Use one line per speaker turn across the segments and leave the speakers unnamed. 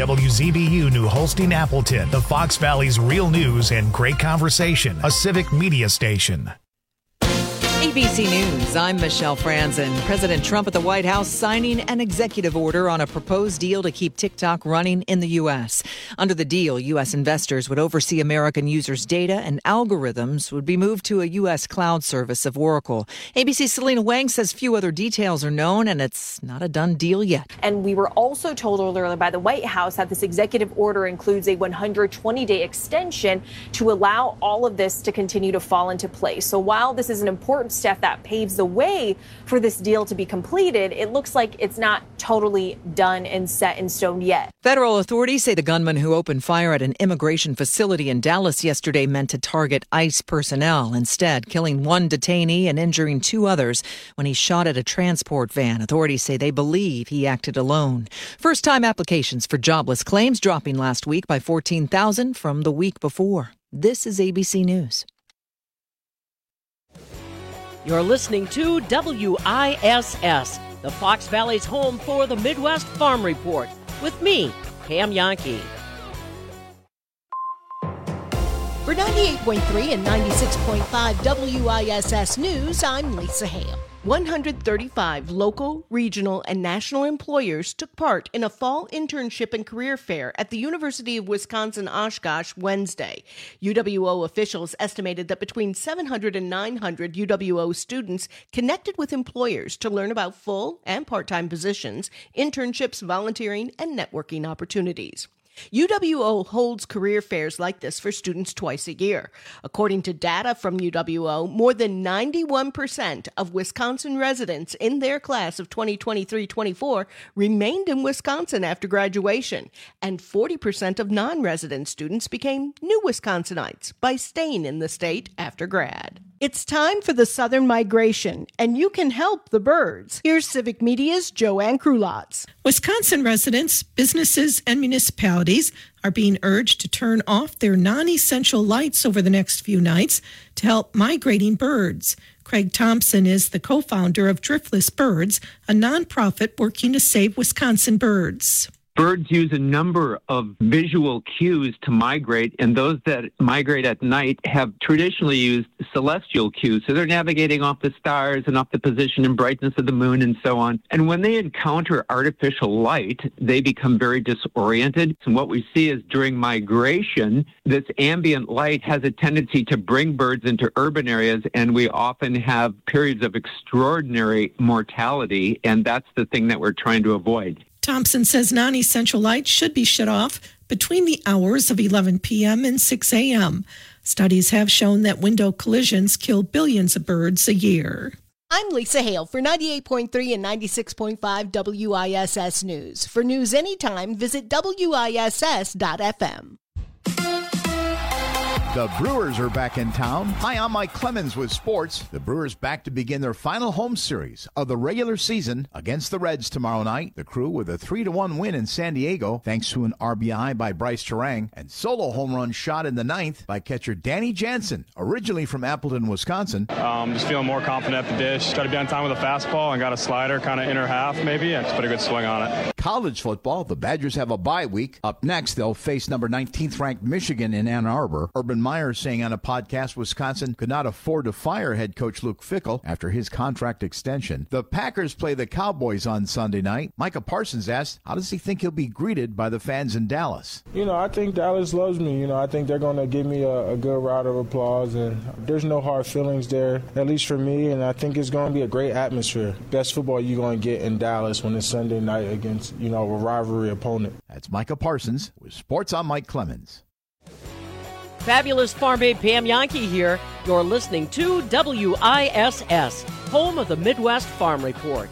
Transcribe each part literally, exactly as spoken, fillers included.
W Z B U New Holstein Appleton, the Fox Valley's real news and great conversation, a civic media station.
A B C News, I'm Michelle Franzen. President Trump at the White House signing an executive order on a proposed deal to keep TikTok running in the U S. Under the deal, U S investors would oversee American users' data and algorithms would be moved to a U S cloud service of Oracle. A B C's Selena Wang says few other details are known and it's not a done deal yet.
And we were also told earlier by the White House that this executive order includes a one hundred twenty day extension to allow all of this to continue to fall into place. So while this is an important step that paves the way for this deal to be completed, it looks like it's not totally done and set in stone yet.
Federal authorities say the gunman who opened fire at an immigration facility in Dallas yesterday meant to target ICE personnel, instead killing one detainee and injuring two others when he shot at a transport van. Authorities say they believe he acted alone. First-time applications for jobless claims dropping last week by fourteen thousand from the week before. This is A B C News.
You're listening to W I S S, the Fox Valley's home for the Midwest Farm Report, with me, Pam Yankee.
For ninety-eight point three and ninety-six point five W I S S News, I'm Lisa Hale. one hundred thirty-five local, regional, and national employers took part in a fall internship and career fair at the University of Wisconsin-Oshkosh Wednesday. U W O officials estimated that between seven hundred and nine hundred U W O students connected with employers to learn about full and part-time positions, internships, volunteering, and networking opportunities. U W O holds career fairs like this for students twice a year. According to data from U W O, more than ninety-one percent of Wisconsin residents in their class of twenty twenty-three twenty-four remained in Wisconsin after graduation, and forty percent of non-resident students became new Wisconsinites by staying in the state after grad. It's time for the Southern Migration, and you can help the birds. Here's Civic Media's Joanne Krulotz.
Wisconsin residents, businesses, and municipalities are being urged to turn off their non-essential lights over the next few nights to help migrating birds. Craig Thompson is the co-founder of Driftless Birds, a nonprofit working to save Wisconsin birds.
Birds use a number of visual cues to migrate, and those that migrate at night have traditionally used celestial cues. So they're navigating off the stars and off the position and brightness of the moon and so on. And when they encounter artificial light, they become very disoriented. And what we see is during migration, this ambient light has a tendency to bring birds into urban areas, and we often have periods of extraordinary mortality, and that's the thing that we're trying to avoid.
Thompson says non-essential lights should be shut off between the hours of eleven p.m. and six a.m. Studies have shown that window collisions kill billions of birds a year.
I'm Lisa Hale for ninety-eight point three and ninety-six point five W I S S News. For news anytime, visit W I S S dot F M.
The Brewers are back in town. Hi, I'm Mike Clemens with sports. The Brewers back to begin their final home series of the regular season against the Reds tomorrow night. The Crew with a three to one win in San Diego thanks to an R B I by Bryce Terang and solo home run shot in the ninth by catcher Danny Jansen, originally from Appleton, Wisconsin.
Um, just feeling more confident at the dish. Tried to be on time with a fastball and got a slider kind of inner half maybe and just put a good swing on it.
College football, the Badgers have a bye week. Up next, they'll face number nineteenth ranked Michigan in Ann Arbor. Urban Meyer saying on a podcast Wisconsin could not afford to fire head coach Luke Fickell after his contract extension. The Packers play the Cowboys on Sunday night. Micah Parsons asked, how does he think he'll be greeted by the fans in Dallas?
You know, I think Dallas loves me. You know, I think they're going to give me a, a good round of applause, and there's no hard feelings there, at least for me, and I think it's going to be a great atmosphere. Best football you're going to get in Dallas when it's Sunday night against, you know, a rivalry opponent.
That's Micah Parsons with Sports on Mike Clemens.
Fabulous Farm Babe Pam Yankee here. You're listening to W I S S, home of the Midwest Farm Report.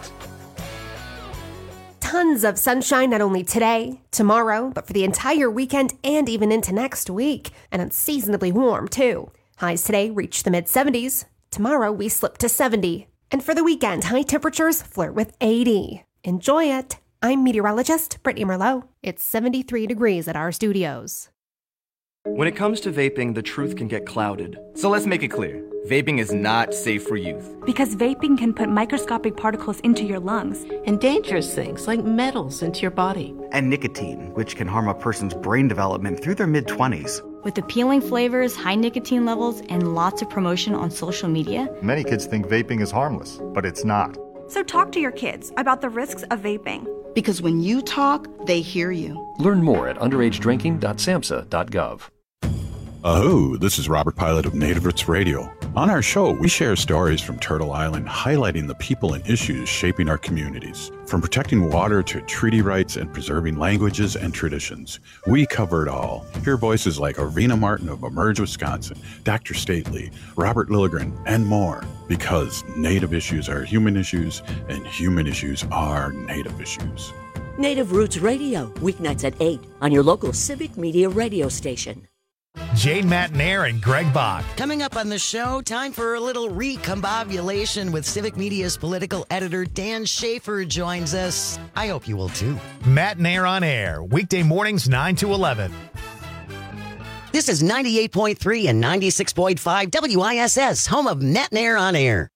Tons of sunshine not only today, tomorrow, but for the entire weekend and even into next week. And unseasonably warm, too. Highs today reach the mid-seventies. Tomorrow, we slip to seventy. And for the weekend, high temperatures flirt with eighty. Enjoy it. I'm meteorologist Brittany Merlot. It's seventy-three degrees at our studios.
When it comes to vaping, the truth can get clouded. So let's make it clear. Vaping is not safe for youth.
Because vaping can put microscopic particles into your lungs.
And dangerous things like metals into your body.
And nicotine, which can harm a person's brain development through their mid-twenties.
With appealing flavors, high nicotine levels, and lots of promotion on social media.
Many kids think vaping is harmless, but it's not.
So talk to your kids about the risks of vaping.
Because when you talk, they hear you.
Learn more at underage drinking dot samhsa dot gov.
Aho, this is Robert Pilot of Native Roots Radio. On our show, we share stories from Turtle Island highlighting the people and issues shaping our communities. From protecting water to treaty rights and preserving languages and traditions. We cover it all. Hear voices like Arena Martin of Emerge, Wisconsin, Doctor Stately, Robert Lilligren, and more. Because Native issues are human issues, and human issues are Native issues.
Native Roots Radio, weeknights at eight on your local Civic Media radio station.
Jane Matnair and Greg Bach.
Coming up on the show, time for a little recombobulation with Civic Media's political editor Dan Schaefer joins us. I hope you will too.
Matnair on air, weekday mornings nine to eleven.
This is ninety-eight point three and ninety-six point five W I S S, home of Matnair on air.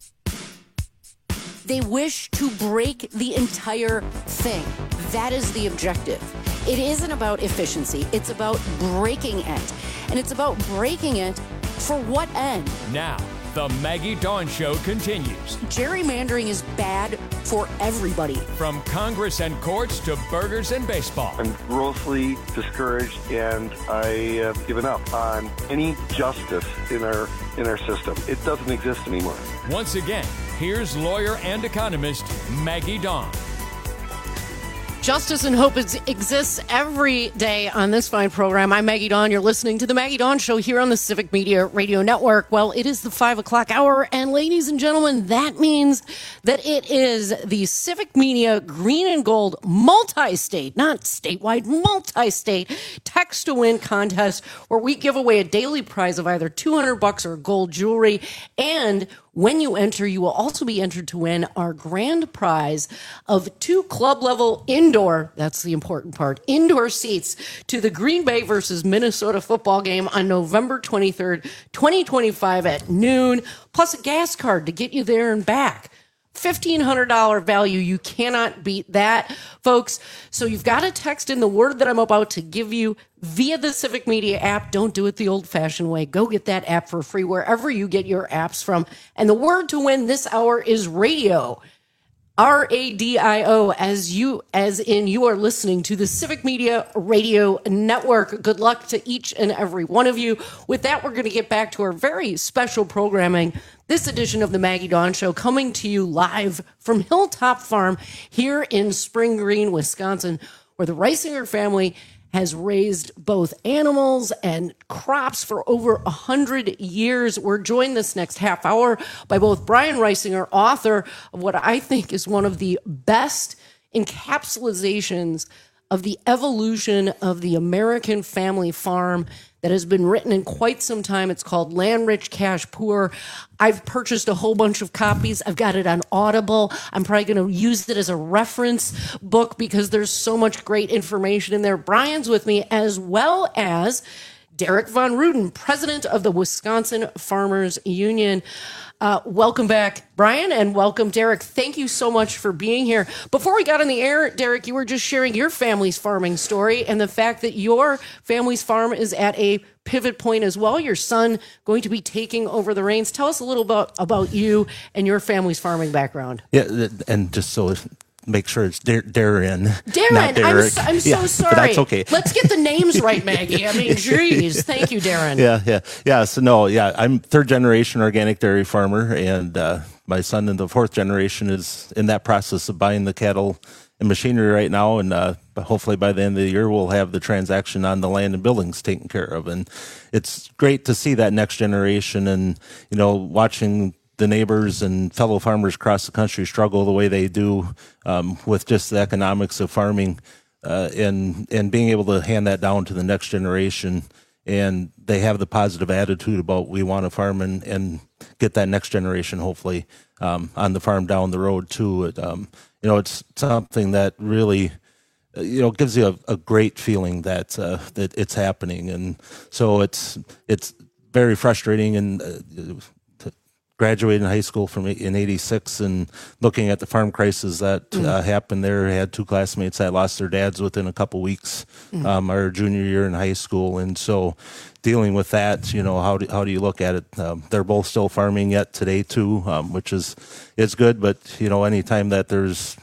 They wish to break the entire thing. That is the objective. It isn't about efficiency. It's about breaking it. And it's about breaking it for what end?
Now, the Maggie Dawn Show continues.
Gerrymandering is bad for everybody.
From Congress and courts to burgers and baseball.
I'm grossly discouraged, and I have given up on any justice in our in our system. It doesn't exist anymore.
Once again, here's lawyer and economist Maggie Dawn.
Justice and hope is, exists every day on this fine program. I'm Maggie Dawn. You're listening to the Maggie Dawn Show here on the Civic Media Radio Network. Well, it is the five o'clock hour, and ladies and gentlemen, that means that it is the Civic Media Green and Gold multi-state, not statewide, multi-state text to win contest, where we give away a daily prize of either two hundred bucks or gold jewelry. And when you enter, you will also be entered to win our grand prize of two club-level indoor, that's the important part, indoor seats to the Green Bay versus Minnesota football game on November twenty-third, twenty twenty-five at noon, plus a gas card to get you there and back. fifteen hundred dollars value. You cannot beat that, folks. So you've got to text in the word that I'm about to give you via the Civic Media app. Don't do it the old-fashioned way. Go get that app for free wherever you get your apps from. And the word to win this hour is radio. R A D I O, as you, as in you are listening to the Civic Media Radio Network. Good luck to each and every one of you. With that, we're going to get back to our very special programming. This edition of the Maggie Dawn Show coming to you live from Hilltop Farm here in Spring Green, Wisconsin, where the Reisinger family has raised both animals and crops for over a hundred years. We're joined this next half hour by both Brian Reisinger, author of what I think is one of the best encapsulations of the evolution of the American family farm that has been written in quite some time. It's called Land Rich, Cash Poor. I've purchased a whole bunch of copies. I've got it on Audible. I'm probably going to use it as a reference book because there's so much great information in there. Brian's with me, as well as Derek Von Ruden, president of the Wisconsin Farmers Union. Uh, welcome back, Brian, and welcome, Derek. Thank you so much for being here. Before we got on the air, Derek, you were just sharing your family's farming story and the fact that your family's farm is at a pivot point as well. Your son going to be taking over the reins. Tell us a little bit about you and your family's farming background.
Yeah, and just so make sure it's Dar- Darren,
Darren,
not Derek.
I'm, so, I'm so
yeah,
sorry.
But that's okay.
Let's get the names right, Maggie. I mean, geez. Thank you, Darren.
Yeah, yeah, yeah. So no, yeah, I'm third generation organic dairy farmer, and uh, my son in the fourth generation is in that process of buying the cattle and machinery right now, and uh, hopefully by the end of the year we'll have the transaction on the land and buildings taken care of. And it's great to see that next generation, and you know, watching the neighbors and fellow farmers across the country struggle the way they do um, with just the economics of farming, uh, and and being able to hand that down to the next generation, and they have the positive attitude about we want to farm and, and get that next generation hopefully um, on the farm down the road too. It, um, you know, it's something that really you know, gives you a, a great feeling that uh, that it's happening, and so it's it's very frustrating. And uh, graduated high school from in eighty-six and looking at the farm crisis that mm. uh, happened there. I had two classmates that lost their dads within a couple weeks, mm. um, our junior year in high school. And so dealing with that, you know, how do, how do you look at it? Um, they're both still farming yet today too, um, which is, is good. But, you know, anytime that there's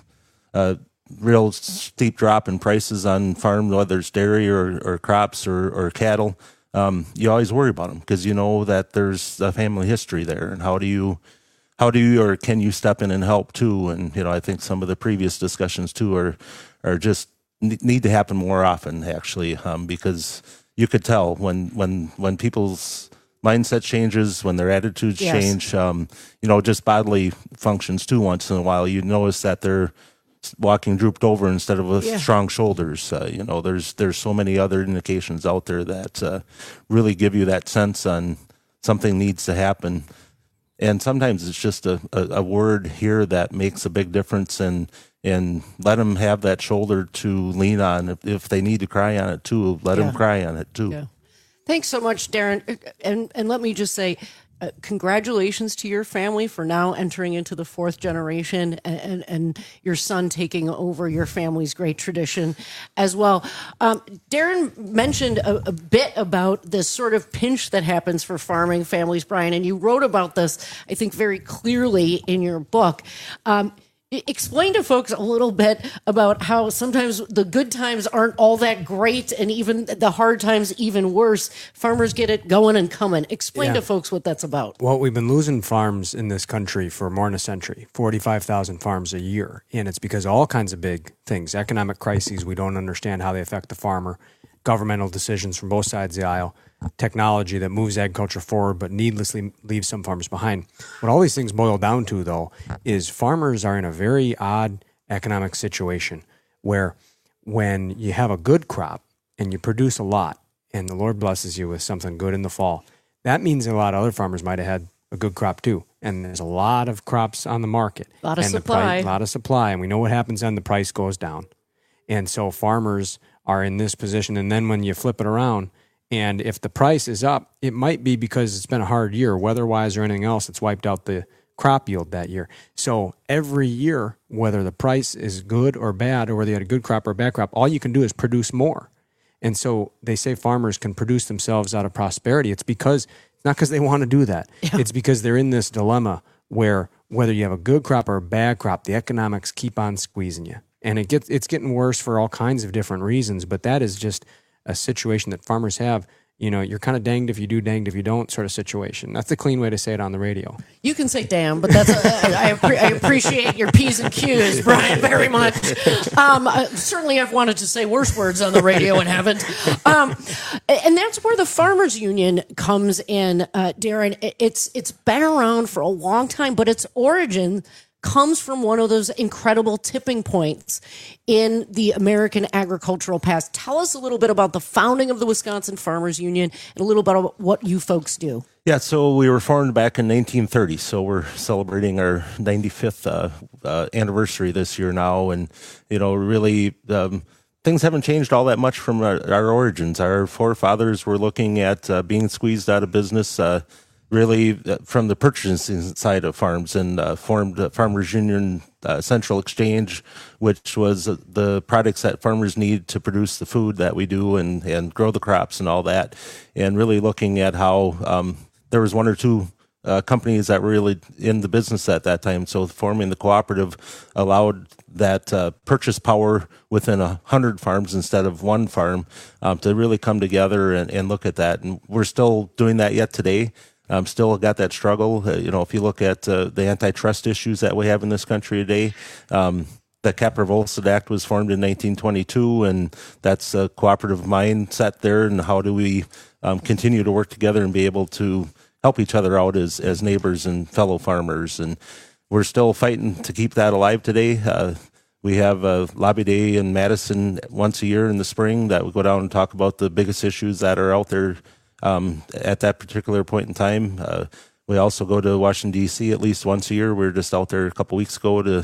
a real steep drop in prices on farm, whether it's dairy or, or crops or, or cattle, Um, you always worry about them because you know that there's a family history there, and how do you, how do you, or can you step in and help too? And you know, I think some of the previous discussions too are, are just need to happen more often actually, um, because you could tell when when when people's mindset changes, when their attitudes
yes.
change, um, you know, just bodily functions too. Once in a while, you notice that they're walking drooped over instead of with
yeah.
strong shoulders. Uh, you know, there's there's so many other indications out there that uh, really give you that sense on something needs to happen. And sometimes it's just a, a, a word here that makes a big difference, and and let them have that shoulder to lean on. If, if they need to cry on it too, let
yeah.
them cry on it too.
Yeah. Thanks so much, Darren. And and let me just say, Uh, congratulations to your family for now entering into the fourth generation, and, and, and your son taking over your family's great tradition as well. Um, Darren mentioned a, a bit about this sort of pinch that happens for farming families, Brian, and you wrote about this, I think, very clearly in your book. Um, Explain to folks a little bit about how sometimes the good times aren't all that great, and even the hard times even worse. Farmers get it going and coming. Explain
yeah.
to folks what that's about.
Well, we've been losing farms in this country for more than a century, forty-five thousand farms a year. And it's because of all kinds of big things, economic crises, we don't understand how they affect the farmer, governmental decisions from both sides of the aisle, technology that moves agriculture forward but needlessly leaves some farmers behind. What all these things boil down to, though, is farmers are in a very odd economic situation where when you have a good crop and you produce a lot and the Lord blesses you with something good in the fall, that means a lot of other farmers might have had a good crop too. And there's a lot of crops on the market.
A lot of
and
supply.
The price, a lot of supply. And we know what happens when the price goes down. And so farmers are in this position. And then when you flip it around, and if the price is up, it might be because it's been a hard year, weather-wise or anything else that's wiped out the crop yield that year. So every year, whether the price is good or bad, or whether you had a good crop or a bad crop, all you can do is produce more. And so they say farmers can produce themselves out of prosperity. It's because, it's not because they want to do that. Yeah. It's because they're in this dilemma where whether you have a good crop or a bad crop, the economics keep on squeezing you. And it gets it's getting worse for all kinds of different reasons, but that is just a situation that farmers have. You know, you're kind of danged if you do, danged if you don't sort of situation. That's the clean way to say it on the radio.
You can say damn, but that's a, I, I, I appreciate your P's and Q's, Brian, very much. Um, uh, certainly I've wanted to say worse words on the radio and haven't. Um, and that's where the Farmers Union comes in, uh, Darren. It's It's been around for a long time, but its origin comes from one of those incredible tipping points in the American agricultural past. Tell us a little bit about the founding of the Wisconsin Farmers Union and a little bit about what you folks do.
Yeah, so we were formed back in nineteen thirty, so we're celebrating our ninety-fifth uh, uh, anniversary this year now, and, you know, really um, things haven't changed all that much from our, our origins. Our forefathers were looking at uh, being squeezed out of business, uh, really uh, from the purchasing side of farms, and uh, formed uh, Farmers Union uh, Central Exchange, which was uh, the products that farmers need to produce the food that we do and, and grow the crops and all that, and really looking at how um, there was one or two uh, companies that were really in the business at that time. So forming the cooperative allowed that uh, purchase power within a hundred farms instead of one farm um, to really come together and, and look at that. And we're still doing that yet today. Um, still got that struggle. Uh, you know, if you look at uh, the antitrust issues that we have in this country today, um, the Capper-Volstead Act was formed in nineteen twenty-two, and that's a cooperative mindset there. And how do we um, continue to work together and be able to help each other out as, as neighbors and fellow farmers? And we're still fighting to keep that alive today. Uh, we have a lobby day in Madison once a year in the spring that we go down and talk about the biggest issues that are out there Um, at that particular point in time. Uh, we also go to Washington, D C at least once a year. We were just out there a couple weeks ago to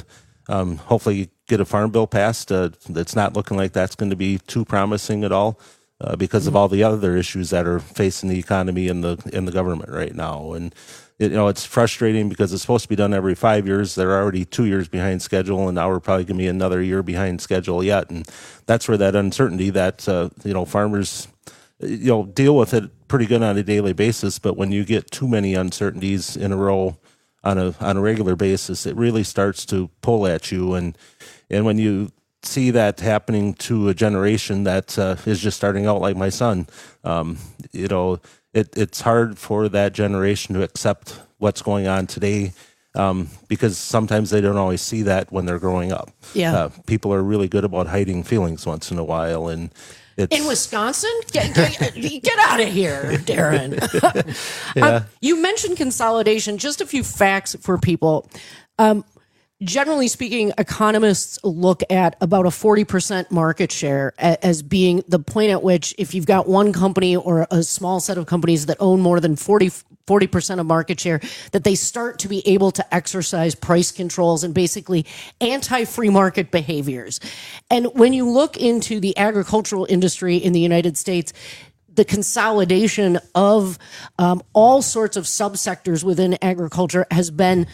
um, hopefully get a farm bill passed. Uh, it's not looking like that's going to be too promising at all uh, because mm-hmm. of all the other issues that are facing the economy and the and the government right now. And it, you know, it's frustrating because it's supposed to be done every five years. They're already two years behind schedule, and now we're probably going to be another year behind schedule yet. And that's where that uncertainty that uh, you know farmers you know deal with it pretty good on a daily basis. But when you get too many uncertainties in a row on a on a regular basis, it really starts to pull at you. And and when you see that happening to a generation that uh, is just starting out like my son, um, you know, it, it's hard for that generation to accept what's going on today um, because sometimes they don't always see that when they're growing up.
Yeah.
Uh, people are really good about hiding feelings once in a while. And it's,
in Wisconsin? Get, get, get out of here, Darren.
yeah.
um, you mentioned consolidation. Just a few facts for people. Um, Generally speaking, economists look at about a forty percent market share as being the point at which if you've got one company or a small set of companies that own more than forty percent of market share, that they start to be able to exercise price controls and basically anti-free market behaviors. And when you look into the agricultural industry in the United States, the consolidation of um, all sorts of subsectors within agriculture has been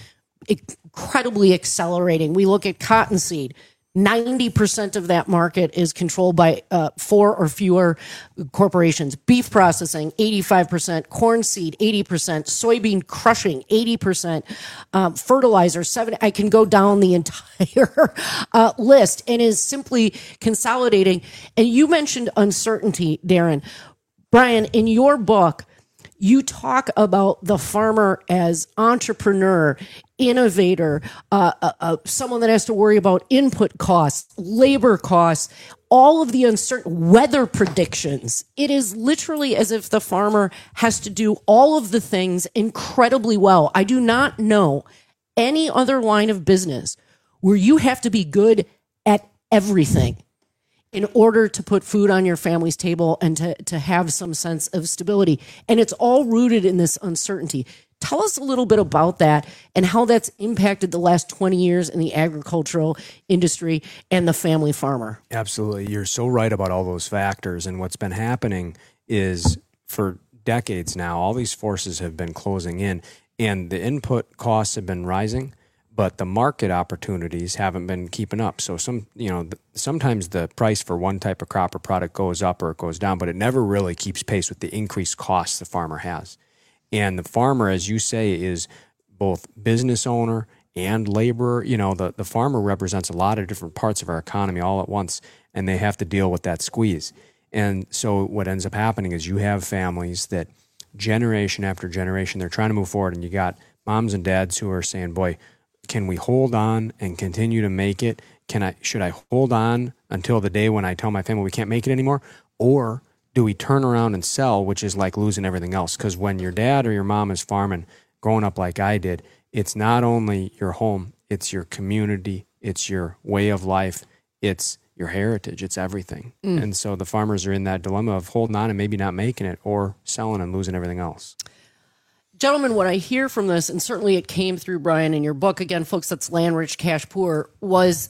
incredibly accelerating. We look at cottonseed. ninety percent of that market is controlled by uh, four or fewer corporations. Beef processing, eighty-five percent. Corn seed, eighty percent. Soybean crushing, eighty percent. Um, fertilizer, seven. I can go down the entire uh, list, and is simply consolidating. And you mentioned uncertainty, Darren. Brian, in your book, you talk about the farmer as entrepreneur, innovator, uh, uh, uh, someone that has to worry about input costs, labor costs, all of the uncertain weather predictions. It is literally as if the farmer has to do all of the things incredibly well. I do not know any other line of business where you have to be good at everything in order to put food on your family's table and to, to have some sense of stability. And it's all rooted in this uncertainty. Tell us a little bit about that and how that's impacted the last twenty years in the agricultural industry and the family farmer.
Absolutely. You're so right about all those factors. And what's been happening is for decades now, all these forces have been closing in and the input costs have been rising, but the market opportunities haven't been keeping up. So some, you know, sometimes the price for one type of crop or product goes up or it goes down, but it never really keeps pace with the increased costs the farmer has. And the farmer, as you say, is both business owner and laborer. You know, the, the farmer represents a lot of different parts of our economy all at once, and they have to deal with that squeeze. And so what ends up happening is you have families that generation after generation, they're trying to move forward, and you got moms and dads who are saying, boy, can we hold on and continue to make it? Can I, should I hold on until the day when I tell my family we can't make it anymore? Or do we turn around and sell, which is like losing everything else? Because when your dad or your mom is farming, growing up like I did, it's not only your home, it's your community, it's your way of life, it's your heritage, it's everything. Mm. And so the farmers are in that dilemma of holding on and maybe not making it, or selling and losing everything else.
Gentlemen, what I hear from this, and certainly it came through, Brian, in your book, again, folks, that's Land Rich, Cash Poor, was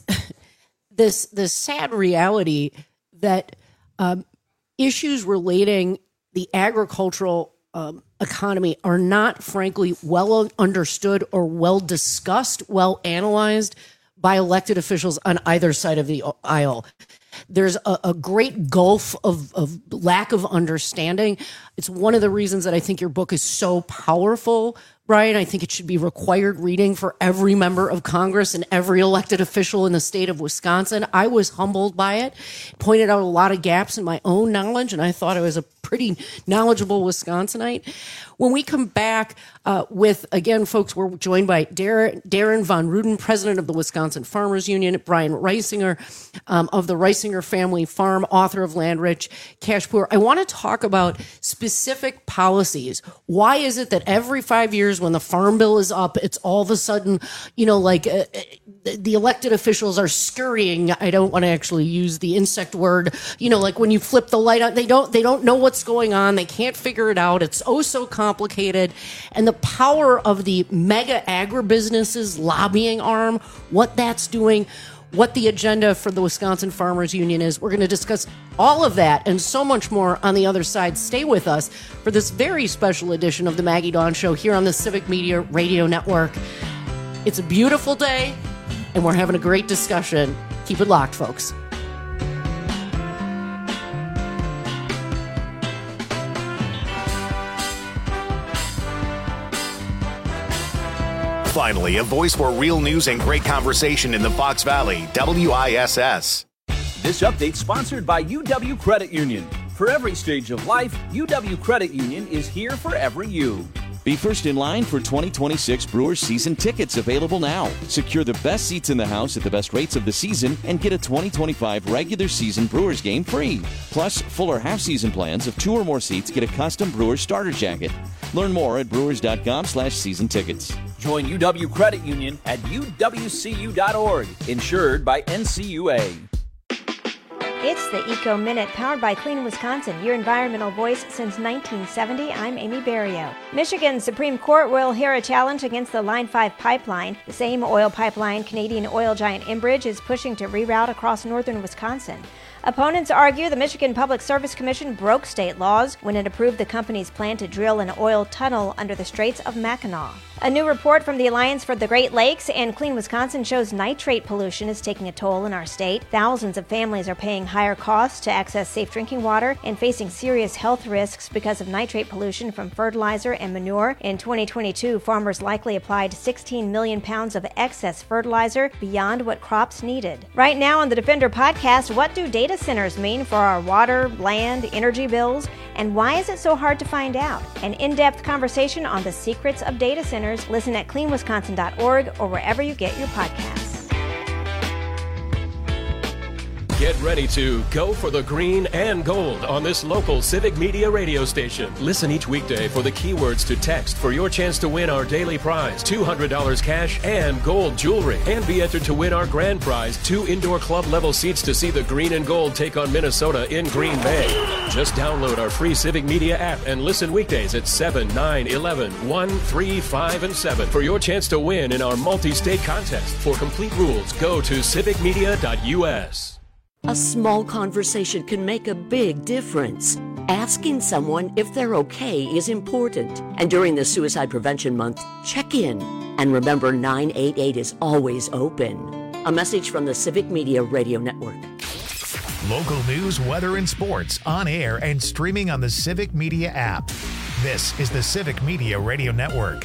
this this sad reality that um, issues relating the agricultural um, economy are not, frankly, well understood or well discussed, well analyzed by elected officials on either side of the aisle. There's a, a great gulf of, of lack of understanding. It's one of the reasons that I think your book is so powerful, Brian. I think it should be required reading for every member of Congress and every elected official in the state of Wisconsin. I was humbled by it, pointed out a lot of gaps in my own knowledge, and I thought I was a pretty knowledgeable Wisconsinite. When we come back uh, with, again, folks, we're joined by Darren, Darren Von Ruden, president of the Wisconsin Farmers Union, Brian Reisinger um, of the Reisinger Family Farm, author of Land Rich, Cash Poor. I want to talk about specific policies. Why is it that every five years years when the farm bill is up, it's all of a sudden, you know, like uh, the elected officials are scurrying. I don't want to actually use the insect word. You know, like when you flip the light on, they don't, they don't know what's going on. They can't figure it out. It's oh so complicated. And the power of the mega agribusinesses lobbying arm, what that's doing, what the agenda for the Wisconsin Farmers Union is. We're going to discuss all of that and so much more on the other side. Stay with us for this very special edition of the Maggie Dawn Show here on the Civic Media Radio Network. It's a beautiful day, and we're having a great discussion. Keep it locked, folks.
Finally, a voice for real news and great conversation in the Fox Valley, W I S S.
This update sponsored by U W Credit Union. For every stage of life, U W Credit Union is here for every you. Be first in line for twenty twenty-six Brewers season tickets available now. Secure the best seats in the house at the best rates of the season and get a twenty twenty-five regular season Brewers game free. Plus, full or half season plans of two or more seats get a custom Brewers starter jacket. Learn more at brewers.com slash season tickets. Join U W Credit Union at U W C U dot org. Insured by N C U A.
It's the Eco Minute, powered by Clean Wisconsin, your environmental voice since nineteen seventy. I'm Amy Berrio. Michigan's Supreme Court will hear a challenge against the Line five pipeline. The same oil pipeline Canadian oil giant Enbridge is pushing to reroute across northern Wisconsin. Opponents argue the Michigan Public Service Commission broke state laws when it approved the company's plan to drill an oil tunnel under the Straits of Mackinac. A new report from the Alliance for the Great Lakes and Clean Wisconsin shows nitrate pollution is taking a toll in our state. Thousands of families are paying higher costs to access safe drinking water and facing serious health risks because of nitrate pollution from fertilizer and manure. In twenty twenty-two, farmers likely applied sixteen million pounds of excess fertilizer beyond what crops needed. Right now on the Defender podcast, what do data centers mean for our water, land, energy bills, and why is it so hard to find out? An in-depth conversation on the secrets of data centers. Listen at clean wisconsin dot org or wherever you get your podcasts.
Get ready to go for the green and gold on this local Civic Media radio station. Listen each weekday for the keywords to text for your chance to win our daily prize, two hundred dollars cash and gold jewelry. And be entered to win our grand prize, two indoor club level seats to see the green and gold take on Minnesota in Green Bay. Just download our free Civic Media app and listen weekdays at seven, nine, eleven, one, three, five, and seven for your chance to win in our multi-state contest. For complete rules, go to civic media dot U S.
A small conversation can make a big difference. Asking someone if they're okay is important. And during the Suicide Prevention Month, check in. And remember, nine eight eight is always open. A message from the Civic Media Radio Network.
Local news, weather, and sports on air and streaming on the Civic Media app. This is the Civic Media Radio Network.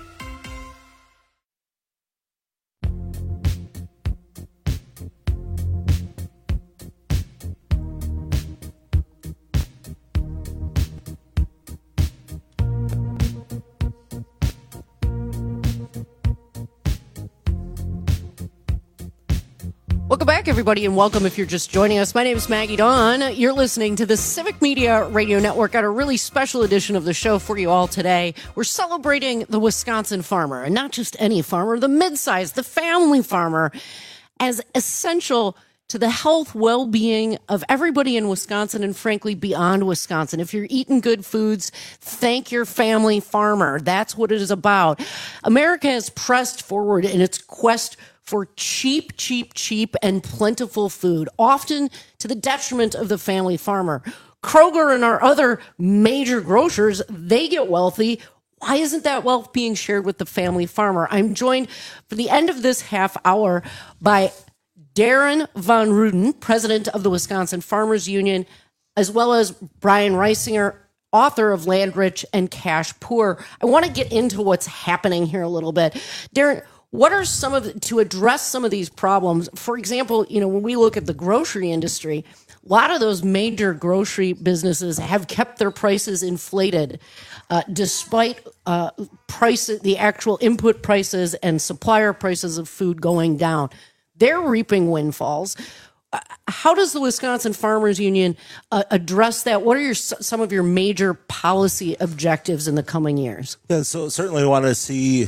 Welcome back, everybody, and welcome if you're just joining us. My name is Maggie Dawn. You're listening to the Civic Media Radio Network. Got a really special edition of the show for you all today. We're celebrating the Wisconsin farmer, and not just any farmer, the mid-sized, the family farmer, as essential to the health, well-being of everybody in Wisconsin and, frankly, beyond Wisconsin. If you're eating good foods, thank your family farmer. That's what it is about. America has pressed forward in its quest for cheap, cheap, cheap, and plentiful food, often to the detriment of the family farmer. Kroger and our other major grocers, they get wealthy. Why isn't that wealth being shared with the family farmer? I'm joined for the end of this half hour by Darren Von Ruden, president of the Wisconsin Farmers Union, as well as Brian Reisinger, author of Land Rich and Cash Poor. I want to get into what's happening here a little bit. Darren, what are some of, to address some of these problems? For example, you know, when we look at the grocery industry, a lot of those major grocery businesses have kept their prices inflated, uh, despite uh, price, the actual input prices and supplier prices of food going down. They're reaping windfalls. how does the Wisconsin Farmers Union uh, address that? What are your some of your major policy objectives in the coming years?
Yeah, so certainly want to see,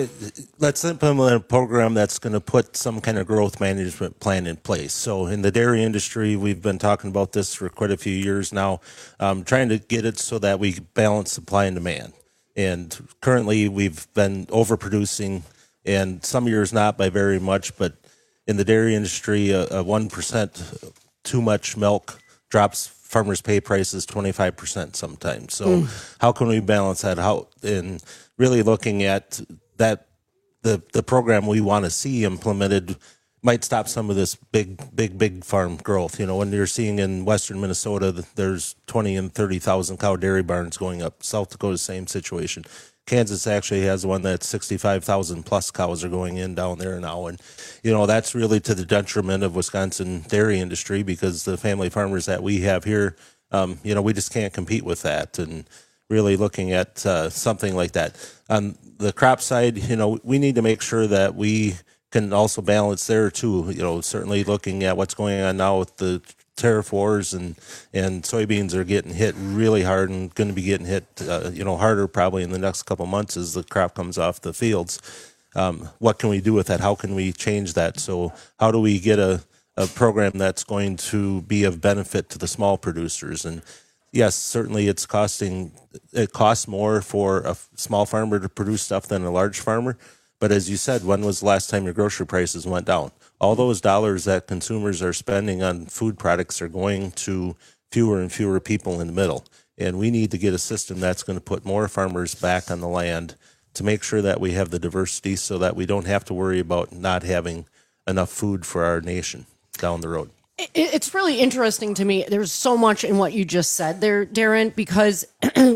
let's implement a program that's going to put some kind of growth management plan in place. So in the dairy industry, we've been talking about this for quite a few years now, um, trying to get it so that we balance supply and demand. And currently we've been overproducing, and some years not by very much, but in the dairy industry, a, a one percent too much milk drops farmers' pay prices twenty-five percent sometimes. So mm. how can we balance that out? And really looking at that, the, the program we want to see implemented might stop some of this big, big, big farm growth. You know, when you're seeing in western Minnesota, there's twenty and thirty thousand cow dairy barns going up. South Dakota, same situation. Kansas actually has one that's sixty-five thousand plus cows are going in down there now. And, you know, that's really to the detriment of Wisconsin dairy industry, because the family farmers that we have here, um, you know, we just can't compete with that. And really looking at uh, something like that. On the crop side, you know, we need to make sure that we can also balance there too. You know, certainly looking at what's going on now with the tariff wars, and and soybeans are getting hit really hard and going to be getting hit, uh, you know, harder probably in the next couple of months as the crop comes off the fields. Um, what can we do with that? How can we change that? So how do we get a, a program that's going to be of benefit to the small producers? And yes, certainly it's costing, it costs more for a small farmer to produce stuff than a large farmer. But as you said, when was the last time your grocery prices went down? All those dollars that consumers are spending on food products are going to fewer and fewer people in the middle. And we need to get a system that's going to put more farmers back on the land to make sure that we have the diversity so that we don't have to worry about not having enough food for our nation down the road.
It's really interesting to me. There's so much in what you just said there, Darren, because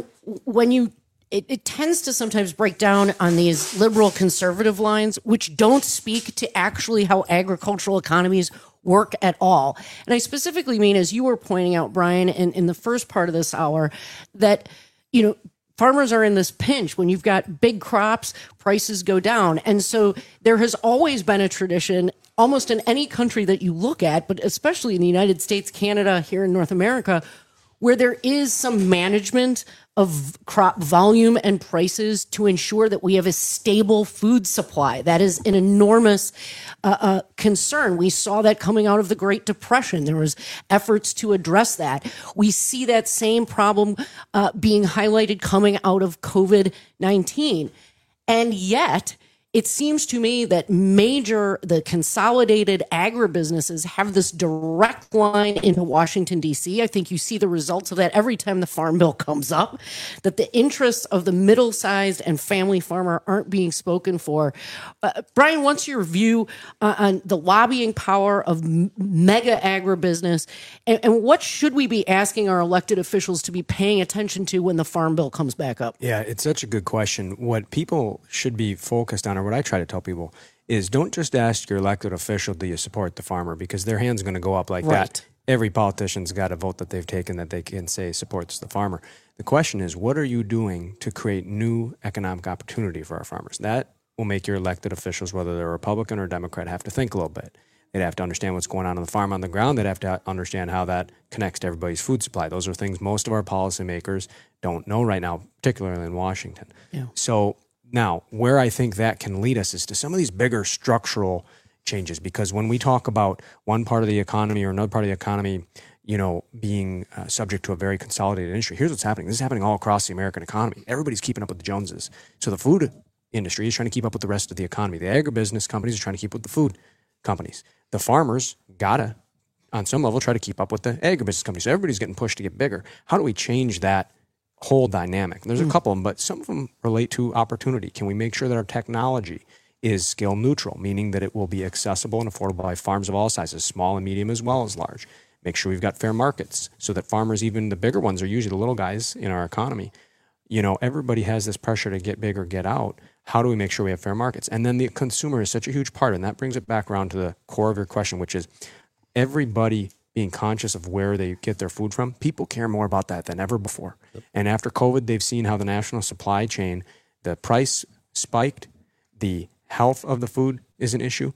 when you It, it tends to sometimes break down on these liberal conservative lines, which don't speak to actually how agricultural economies work at all. And I specifically mean, as you were pointing out, Brian, in, in the first part of this hour, that, you know, farmers are in this pinch. When you've got big crops, prices go down. And so there has always been a tradition, almost in any country that you look at, but especially in the United States, Canada, here in North America, where there is some management of crop volume and prices to ensure that we have a stable food supply. That is an enormous uh, uh, concern. We saw that coming out of the Great Depression. There was efforts to address that. We see that same problem uh, being highlighted coming out of COVID nineteen. And yet, it seems to me that major, the consolidated agribusinesses have this direct line into Washington, D C. I think you see the results of that every time the Farm Bill comes up, that the interests of the middle-sized and family farmer aren't being spoken for. Uh, Brian, what's your view uh, on the lobbying power of m- mega agribusiness, and, and what should we be asking our elected officials to be paying attention to when the Farm Bill comes back up?
Yeah, it's such a good question. What people should be focused on, or what I try to tell people, is don't just ask your elected official, do you support the farmer? Because their hand's going to go up like
Right.
that. Every politician's got a vote that they've taken that they can say supports the farmer. The question is, what are you doing to create new economic opportunity for our farmers? That will make your elected officials, whether they're Republican or Democrat, have to think a little bit. They'd have to understand what's going on on the farm on the ground. They'd have to understand how that connects to everybody's food supply. Those are things most of our policymakers don't know right now, particularly in Washington.
Yeah.
So now, where I think that can lead us is to some of these bigger structural changes, because when we talk about one part of the economy or another part of the economy, you know, being uh, subject to a very consolidated industry, here's what's happening. This is happening all across the American economy. Everybody's keeping up with the Joneses. So the food industry is trying to keep up with the rest of the economy. The agribusiness companies are trying to keep up with the food companies. The farmers gotta, on some level, try to keep up with the agribusiness companies. So everybody's getting pushed to get bigger. How do we change that whole dynamic? There's a couple of them, but some of them relate to opportunity. Can we make sure that our technology is skill neutral, meaning that it will be accessible and affordable by farms of all sizes, small and medium as well as large? Make sure we've got fair markets so that farmers, even the bigger ones, are usually the little guys in our economy. You know, everybody has this pressure to get big or get out. How do we make sure we have fair markets? And then the consumer is such a huge part, and that brings it back around to the core of your question, which is everybody being conscious of where they get their food from. People care more about that than ever before. Yep. And after COVID, they've seen how the national supply chain, the price spiked, the health of the food is an issue,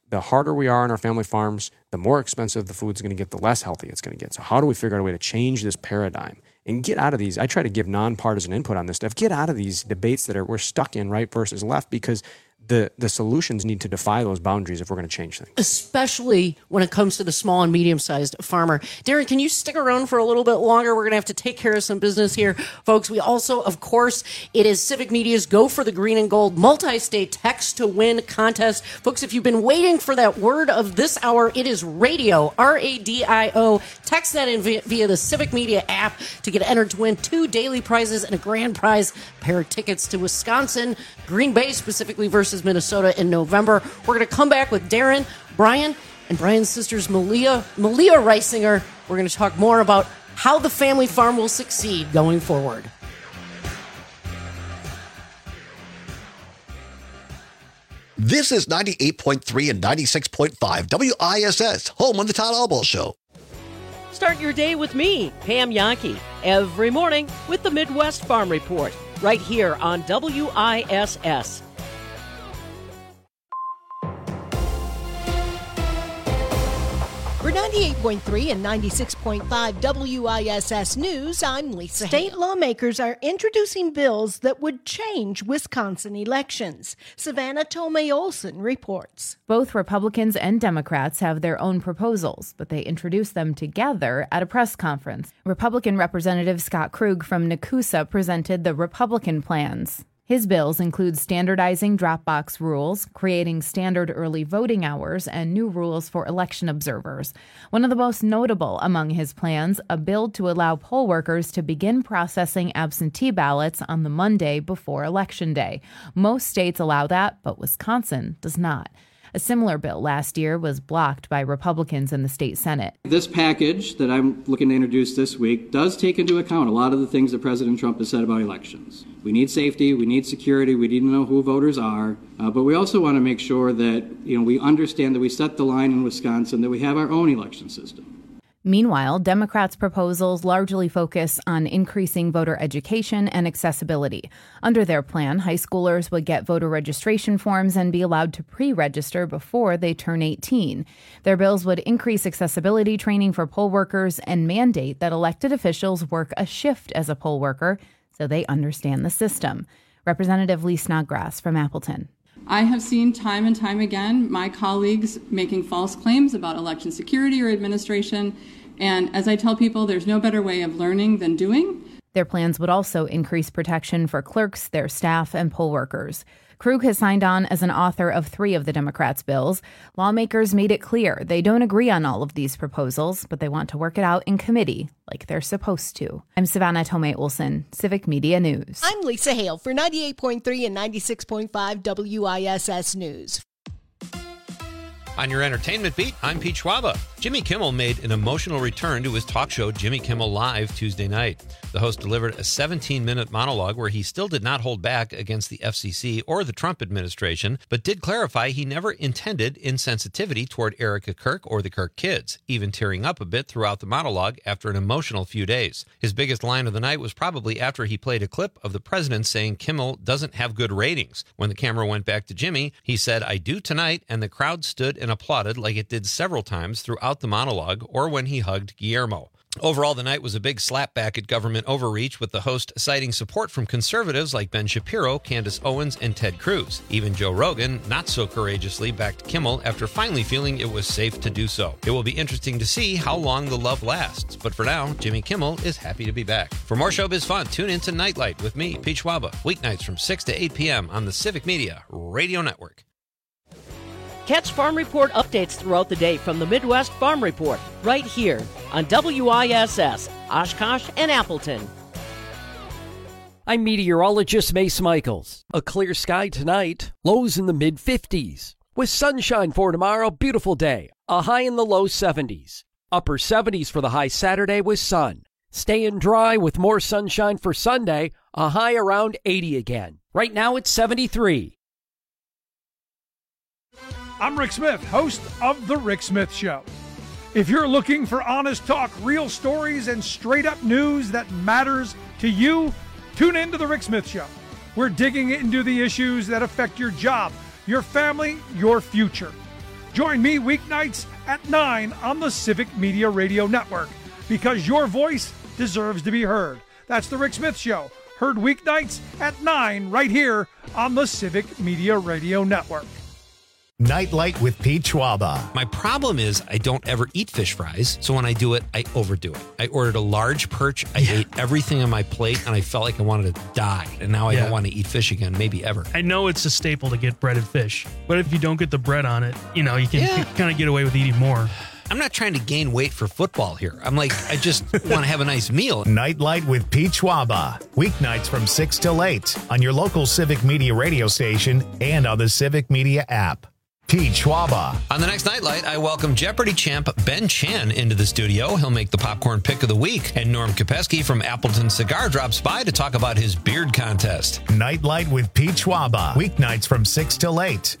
the harder we are on our family farms, the more expensive the food's going to get, the less healthy it's going to get. So how do we figure out a way to change this paradigm and get out of these? I try to give nonpartisan input on this stuff. Get out of these debates that are we're stuck in, right versus left, because the the solutions need to defy those boundaries if we're going to change things.
Especially when it comes to the small and medium-sized farmer. Darren, can you stick around for a little bit longer? We're going to have to take care of some business here, folks. We also, of course, it is Civic Media's Go for the Green and Gold multi-state text to win contest. Folks, if you've been waiting for that word of this hour, it is radio, R A D I O. Text that in via, via the Civic Media app to get entered to win two daily prizes and a grand prize pair of tickets to Wisconsin, Green Bay specifically versus Minnesota in November. We're going to come back with Darren, Brian, and Brian's sisters Malia, Malia Reisinger. We're going to talk more about how the family farm will succeed going forward.
This is ninety-eight point three and ninety-six point five W I S S, home on the Todd Albaugh Show.
Start your day with me, Pam Yankee, every morning with the Midwest Farm Report, right here on W I S S.
For ninety-eight point three and ninety-six point five W I S S News, I'm Lisa State Hale. Lawmakers are introducing bills that would change Wisconsin elections. Savannah Tomei Olson reports.
Both Republicans and Democrats have their own proposals, but they introduced them together at a press conference. Republican Representative Scott Krug from Nakusa presented the Republican plans. His bills include standardizing drop box rules, creating standard early voting hours, and new rules for election observers. One of the most notable among his plans, a bill to allow poll workers to begin processing absentee ballots on the Monday before Election Day. Most states allow that, but Wisconsin does not. A similar bill last year was blocked by Republicans in the state Senate.
This package that I'm looking to introduce this week does take into account a lot of the things that President Trump has said about elections. We need safety, we need security, we need to know who voters are, uh, but we also want to make sure that, you know, we understand that we set the line in Wisconsin, that we have our own election system.
Meanwhile, Democrats' proposals largely focus on increasing voter education and accessibility. Under their plan, high schoolers would get voter registration forms and be allowed to pre-register before they turn eighteen. Their bills would increase accessibility training for poll workers and mandate that elected officials work a shift as a poll worker so they understand the system. Representative Lee Snodgrass from Appleton.
I have seen time and time again my colleagues making false claims about election security or administration. And as I tell people, there's no better way of learning than doing.
Their plans would also increase protection for clerks, their staff, and poll workers. Krug has signed on as an author of three of the Democrats' bills. Lawmakers made it clear they don't agree on all of these proposals, but they want to work it out in committee like they're supposed to. I'm Savannah Tomei Olson, Civic Media News.
I'm Lisa Hale for ninety-eight point three and ninety-six point five W I S S News.
On your entertainment beat, I'm Pete Schwaba. Jimmy Kimmel made an emotional return to his talk show, Jimmy Kimmel Live, Tuesday night. The host delivered a seventeen-minute monologue where he still did not hold back against the F C C or the Trump administration, but did clarify he never intended insensitivity toward Erica Kirk or the Kirk kids, even tearing up a bit throughout the monologue after an emotional few days. His biggest line of the night was probably after he played a clip of the president saying Kimmel doesn't have good ratings. When the camera went back to Jimmy, he said, "I do tonight," and the crowd stood and applauded like it did several times throughout the monologue or when he hugged Guillermo. Overall, the night was a big slapback at government overreach, with the host citing support from conservatives like Ben Shapiro, Candace Owens, and Ted Cruz. Even Joe Rogan, not so courageously, backed Kimmel after finally feeling it was safe to do so. It will be interesting to see how long the love lasts, but for now, Jimmy Kimmel is happy to be back. For more showbiz fun, tune in to Nightlight with me, Pete Schwaba, weeknights from six to eight p.m. on the Civic Media Radio Network.
Catch Farm Report updates throughout the day from the Midwest Farm Report, right here on W I S S, Oshkosh and Appleton.
I'm meteorologist Mace Michaels. A clear sky tonight, lows in the mid fifties. With sunshine for tomorrow, beautiful day. A high in the low seventies. Upper seventies for the high Saturday with sun. Staying dry with more sunshine for Sunday, a high around eighty again. Right now it's seventy-three.
I'm Rick Smith, host of The Rick Smith Show. If you're looking for honest talk, real stories, and straight-up news that matters to you, tune in to The Rick Smith Show. We're digging into the issues that affect your job, your family, your future. Join me weeknights at nine on the Civic Media Radio Network, because your voice deserves to be heard. That's The Rick Smith Show, heard weeknights at nine right here on the Civic Media Radio Network.
Nightlight with Pete Schwaba.
My problem is I don't ever eat fish fries, so when I do it, I overdo it. I ordered a large perch. I yeah. ate everything on my plate, and I felt like I wanted to die. And now I yeah. don't want to eat fish again, maybe ever.
I know it's a staple to get breaded fish, but if you don't get the bread on it, you know, you can yeah. kind of get away with eating more.
I'm not trying to gain weight for football here. I'm like, I just want to have a nice meal.
Nightlight with Pete Schwaba. Weeknights from six till eight on your local Civic Media radio station and on the Civic Media app. Pete Schwaba.
On the next Nightlight, I welcome Jeopardy champ Ben Chan into the studio. He'll make the popcorn pick of the week. And Norm Kopeski from Appleton Cigar drops by to talk about his beard contest.
Nightlight with Pete Schwaba. Weeknights from six till eight.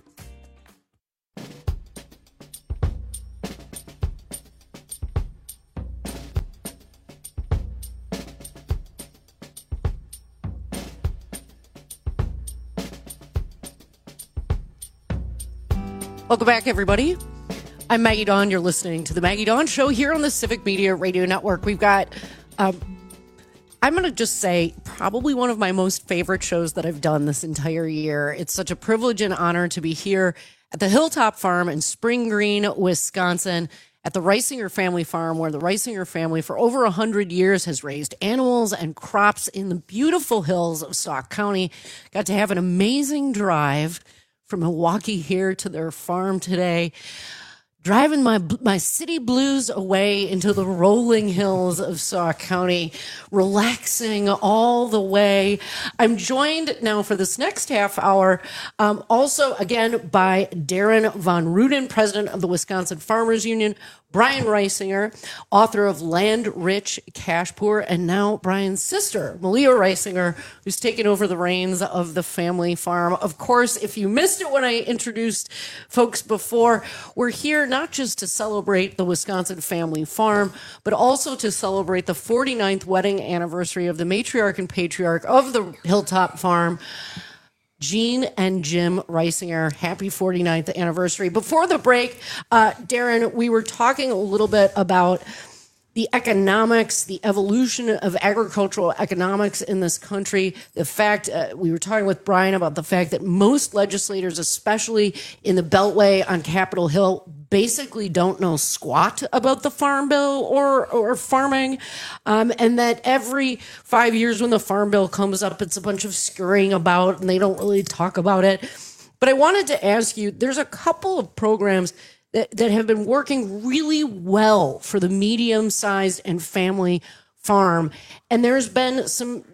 Welcome back, everybody. I'm Maggie Dawn. You're listening to the Maggie Dawn Show here on the Civic Media Radio Network. We've got, um, I'm going to just say, probably one of my most favorite shows that I've done this entire year. It's such a privilege and honor to be here at the Hilltop Farm in Spring Green, Wisconsin, at the Reisinger Family Farm, where the Reisinger family for over one hundred years has raised animals and crops in the beautiful hills of Sauk County. Got to have an amazing drive from Milwaukee here to their farm today, driving my my city blues away into the rolling hills of Sauk County, relaxing all the way. I'm joined now for this next half hour, um, also again by Darren Von Ruden, president of the Wisconsin Farmers Union, Brian Reisinger, author of Land Rich, Cash Poor, and now Brian's sister, Malia Reisinger, who's taken over the reins of the family farm. Of course, if you missed it when I introduced folks before, we're here not just to celebrate the Wisconsin family farm, but also to celebrate the forty-ninth wedding anniversary of the matriarch and patriarch of the Hilltop Farm, Jean and Jim Reisinger. Happy forty-ninth anniversary. Before the break, uh, Darren, we were talking a little bit about the economics, the evolution of agricultural economics in this country. The fact, uh, we were talking with Brian about the fact that most legislators, especially in the Beltway on Capitol Hill, basically don't know squat about the farm bill or or farming, um, and that every five years when the farm bill comes up, it's a bunch of scurrying about and they don't really talk about it. But I wanted to ask you, there's a couple of programs that, that have been working really well for the medium-sized and family farm, and there's been some,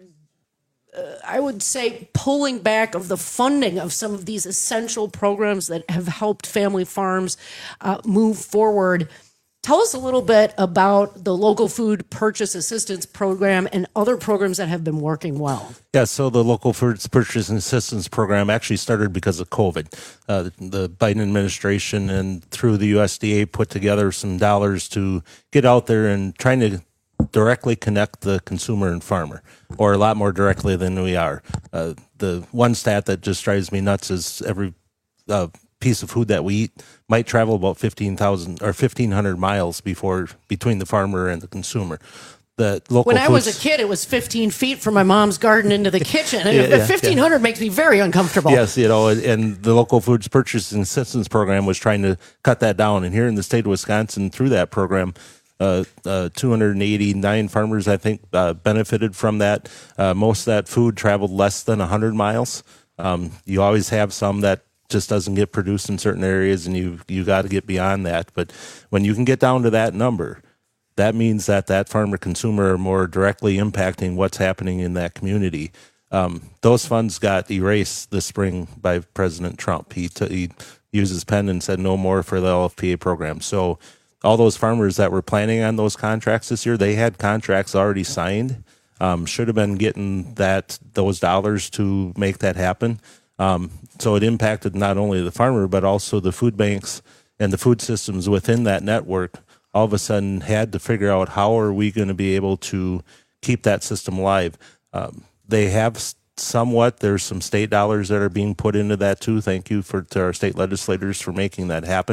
uh, I would say, pulling back of the funding of some of these essential programs that have helped family farms uh, move forward. Tell us a little bit about the local food purchase assistance program and other programs that have been working well.
Yeah, so the local food purchase assistance program actually started because of COVID. Uh, the Biden administration and through the U S D A put together some dollars to get out there and trying to directly connect the consumer and farmer, or a lot more directly than we are. Uh, the one stat that just drives me nuts is every uh, piece of food that we eat might travel about fifteen thousand or fifteen hundred miles before between the farmer and the consumer. The local
when I
foods,
was a kid, it was fifteen feet from my mom's garden into the kitchen. And
yeah, yeah,
fifteen hundred yeah. makes me very uncomfortable.
Yes, you know, and the local foods purchasing assistance program was trying to cut that down. And here in the state of Wisconsin, through that program, Uh, uh, two hundred eighty-nine farmers, I think, uh, benefited from that. Uh, most of that food traveled less than one hundred miles. Um, you always have some that just doesn't get produced in certain areas, and you you got to get beyond that. But when you can get down to that number, that means that that farmer consumer are more directly impacting what's happening in that community. Um, those funds got erased this spring by President Trump. He, t- he used his pen and said no more for the L F P A program. So all those farmers that were planning on those contracts this year, they had contracts already signed, um, should have been getting that those dollars to make that happen. Um, so it impacted not only the farmer, but also the food banks and the food systems within that network. All of a sudden had to figure out how are we going to be able to keep that system alive. Um, they have somewhat, there's some state dollars that are being put into that too. Thank you for to our state legislators for making that happen.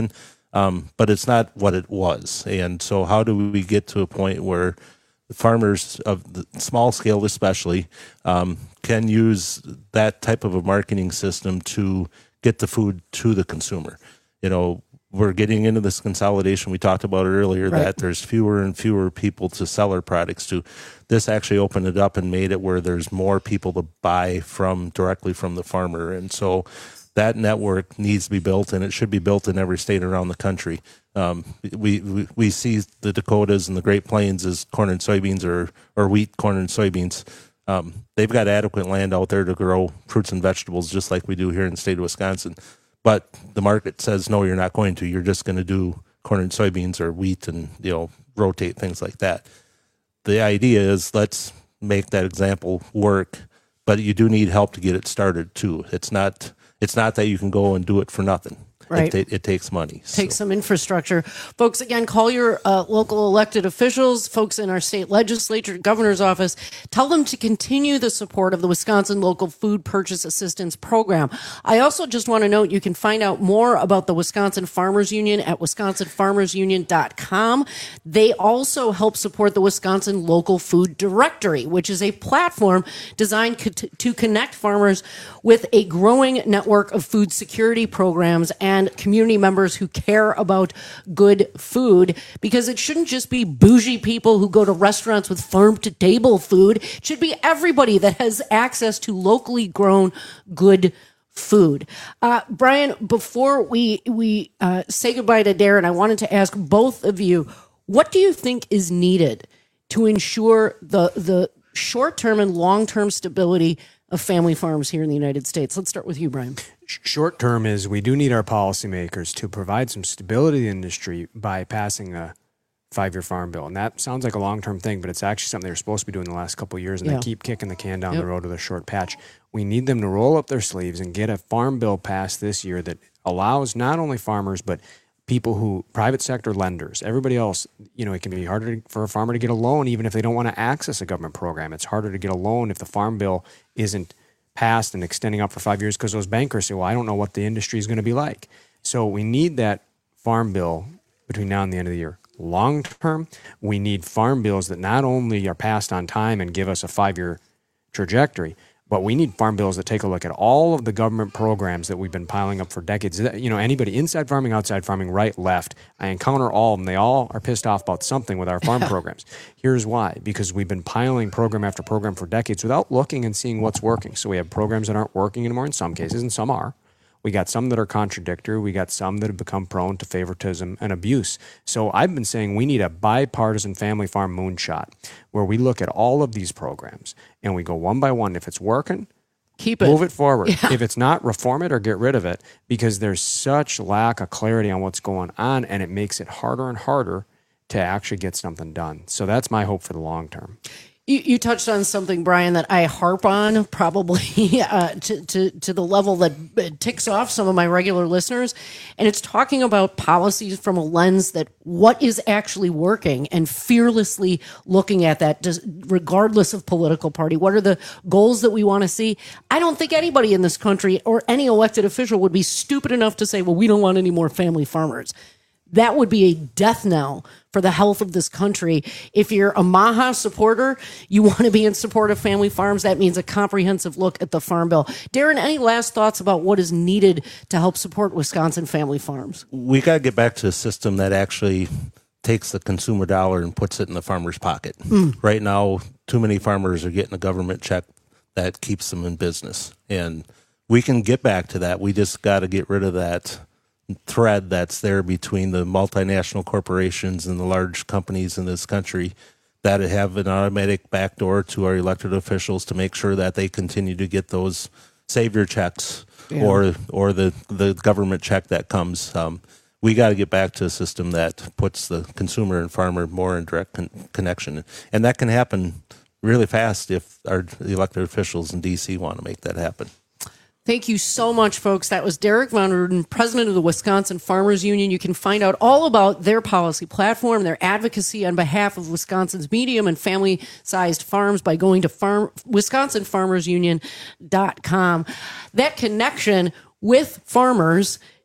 Um, but it's not what it was. And so how do we get to a point where the farmers of the small scale especially um, can use that type of a marketing system to get the food to the consumer? You know, we're getting into this consolidation. We talked about it earlier, right, that there's fewer and fewer people to sell our products to. This actually opened it up and made it where there's more people to buy from directly from the farmer. And so that network needs to be built, and it should be built in every state around the country. Um, we, we we see the Dakotas and the Great Plains as corn and soybeans, or or wheat, corn and soybeans. Um, they've got adequate land out there to grow fruits and vegetables, just like we do here in the state of Wisconsin. But the market says, no, you're not going to. You're just going to do corn and soybeans or wheat, and you know, rotate things like that. The idea is, let's make that example work, but you do need help to get it started too. It's not it's not that you can go and do it for nothing.
Right.
It, it, it takes money.
Takes so. some infrastructure. Folks, again, call your uh, local elected officials, folks in our state legislature, governor's office. Tell them to continue the support of the Wisconsin Local Food Purchase Assistance Program. I also just want to note you can find out more about the Wisconsin Farmers Union at wisconsin farmers union dot com. They also help support the Wisconsin Local Food Directory, which is a platform designed co- to connect farmers with a growing network of food security programs and and community members who care about good food, because it shouldn't just be bougie people who go to restaurants with farm-to-table food. It should be everybody that has access to locally grown good food. Uh, Brian, before we, we uh, say goodbye to Darren, I wanted to ask both of you, what do you think is needed to ensure the the short-term and long-term stability of family farms here in the United States? Let's start with you, Brian.
Short term is we do need our policymakers to provide some stability to the industry by passing a five-year farm bill. And that sounds like a long-term thing, but it's actually something they're supposed to be doing the last couple of years, and yeah. they keep kicking the can down yep. the road with a short patch. We need them to roll up their sleeves and get a farm bill passed this year that allows not only farmers, but people who, private sector lenders, everybody else. You know, it can be harder for a farmer to get a loan even if they don't want to access a government program. It's harder to get a loan if the farm bill isn't passed and extending up for five years because those bankers say, well, I don't know what the industry is going to be like. So we need that farm bill between now and the end of the year. Long term, we need farm bills that not only are passed on time and give us a five-year trajectory, but we need farm bills that take a look at all of the government programs that we've been piling up for decades. You know, anybody inside farming, outside farming, right, left, I encounter all of them. They all are pissed off about something with our farm programs. Here's why. Because we've been piling program after program for decades without looking and seeing what's working. So we have programs that aren't working anymore in some cases, and some are. We got some that are contradictory. We got some that have become prone to favoritism and abuse. So I've been saying we need a bipartisan family farm moonshot where we look at all of these programs and we go one by one. If it's working,
keep it,
move it forward.
Yeah.
If it's not, reform it or get rid of it, because there's such lack of clarity on what's going on, and it makes it harder and harder to actually get something done. So that's my hope for the long term.
You, you touched on something, Brian, that I harp on probably uh, to, to, to the level that ticks off some of my regular listeners. And it's talking about policies from a lens that what is actually working, and fearlessly looking at that, just regardless of political party. What are the goals that we want to see? I don't think anybody in this country or any elected official would be stupid enough to say, well, we don't want any more family farmers. That would be a death knell for the health of this country. If you're a Maha supporter, you want to be in support of family farms, that means a comprehensive look at the Farm Bill. Darren, any last thoughts about what is needed to help support Wisconsin family farms?
We got to get back to a system that actually takes the consumer dollar and puts it in the farmer's pocket. Mm. Right now, too many farmers are getting a government check that keeps them in business. And we can get back to that. We just got to get rid of that thread that's there between the multinational corporations and the large companies in this country that have an automatic backdoor to our elected officials to make sure that they continue to get those savior checks yeah. or or the, the government check that comes. Um, we got to get back to a system that puts the consumer and farmer more in direct con- connection. And that can happen really fast if our elected officials in D C want to make that happen.
Thank you so much, folks. That was Derek Von Ruden, president of the Wisconsin Farmers Union. You can find out all about their policy platform, their advocacy on behalf of Wisconsin's medium and family-sized farms by going to farm, wisconsin farmers union dot com. That connection with farmers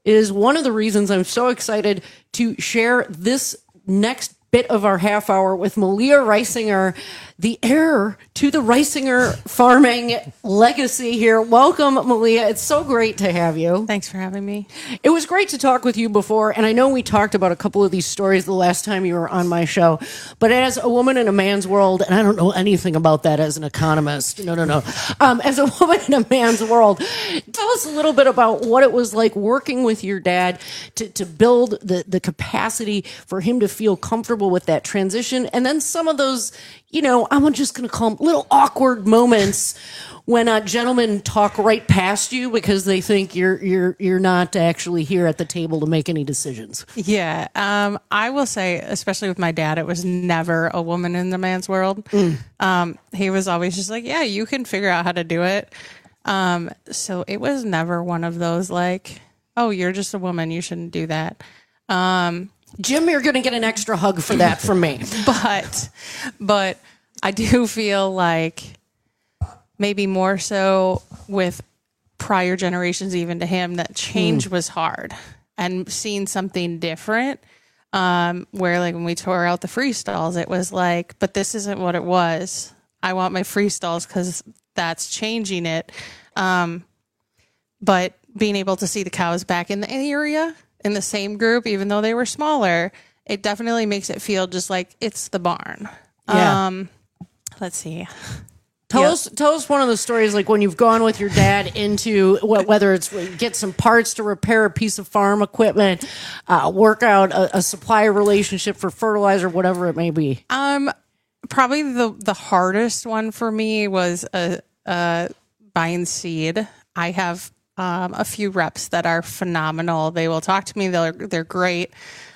is one of the reasons I'm so excited to share this next bit of our half hour with Malia Reisinger, the heir to the Reisinger farming legacy here. Welcome, Malia. It's so great to have you.
Thanks for having me.
It was great to talk with you before, and I know we talked about a couple of these stories the last time you were on my show, but as a woman in a man's world, and I don't know anything about that as an economist, no, no, no. Um, as a woman in a man's world, tell us a little bit about what it was like working with your dad to, to build the, the capacity for him to feel comfortable with that transition, and then some of those, you know, I'm just going to call them little awkward moments when uh, gentlemen talk right past you because they think you're you're you're not actually here at the table to make any decisions.
Yeah, um, I will say, especially with my dad, it was never a woman in the man's world. Mm. Um, he was always just like, yeah, you can figure out how to do it. Um, so it was never one of those like, oh, you're just a woman, you shouldn't do that. Um,
Jim, you're going to get an extra hug for that from me.
but, but I do feel like maybe more so with prior generations, even to him, that change mm. was hard and seeing something different. Um, where like when we tore out the freestalls, it was like, but this isn't what it was. I want my freestalls because that's changing it. Um, but being able to see the cows back in the area in the same group, even though they were smaller, it definitely makes it feel just like it's the barn.
Yeah.
Um, let's see.
Tell
Yeah.
us, tell us one of the stories, like when you've gone with your dad into wh- whether it's get some parts to repair a piece of farm equipment, uh, work out a, a supplier relationship for fertilizer, whatever it may be.
Um, probably the the hardest one for me was uh, uh, buying seed. I have um, a few reps that are phenomenal. They will talk to me. They're they're great.